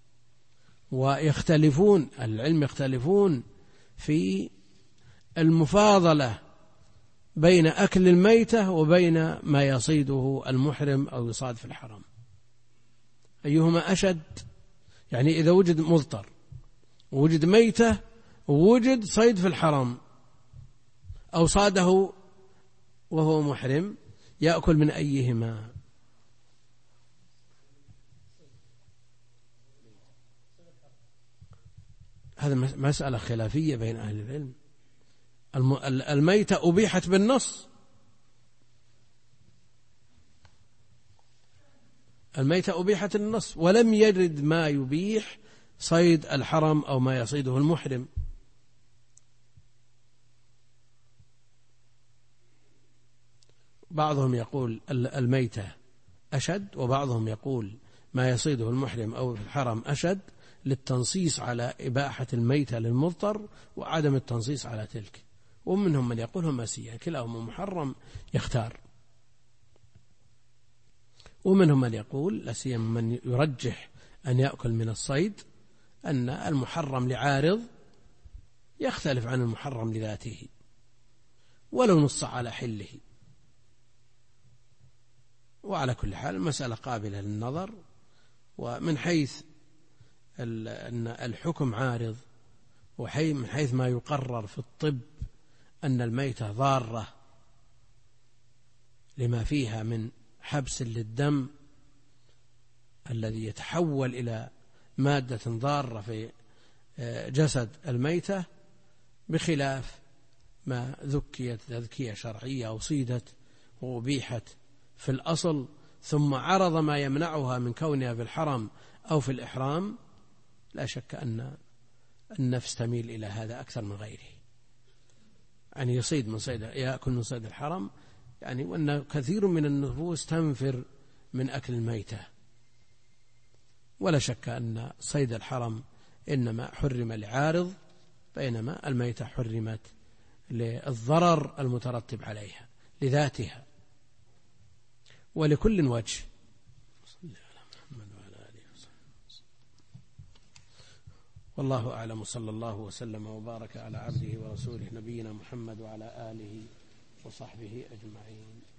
Speaker 1: ويختلفون العلم يختلفون في المفاضلة بين أكل الميتة وبين ما يصيده المحرم أو يصاد في الحرم، أيهما أشد؟ يعني إذا وجد مضطر ووجد ميتة ووجد صيد في الحرم أو صاده وهو محرم، يأكل من أيهما؟ هذا مسألة خلافية بين أهل العلم. الميتة أبيحت بالنص، الميتة أبيحت النص، ولم يرد ما يبيح صيد الحرم أو ما يصيده المحرم. بعضهم يقول الميتة أشد، وبعضهم يقول ما يصيده المحرم أو في الحرم أشد، للتنصيص على إباحة الميتة للمضطر وعدم التنصيص على تلك. ومنهم من يقول هما سيئة كلاهما محرم يختار، ومنهم من يقول لا سيما من يرجح أن يأكل من الصيد أن المحرم لعارض يختلف عن المحرم لذاته ولو نص على حله. وعلى كل حال المسألة قابلة للنظر. ومن حيث أن الحكم عارض، ومن حيث ما يقرر في الطب أن الميتة ضارة لما فيها من حبس للدم الذي يتحول إلى مادة ضارة في جسد الميتة، بخلاف ما ذكيت تذكية شرعية أو صيدت وأبيحت في الأصل ثم عرض ما يمنعها من كونها في الحرم أو في الإحرام. لا شك أن النفس تميل إلى هذا أكثر من غيره، يعني يصيد من صيد يأكل من صيد الحرم، يعني وأن كثير من النفوس تنفر من أكل الميتة. ولا شك أن صيد الحرم إنما حرم لعارض، بينما الميتة حرمت للضرر المترتب عليها لذاتها. ولكل وجه. والله أعلم، صلى الله وسلم وبارك على عبده ورسوله نبينا محمد وعلى آله وصحبه أجمعين.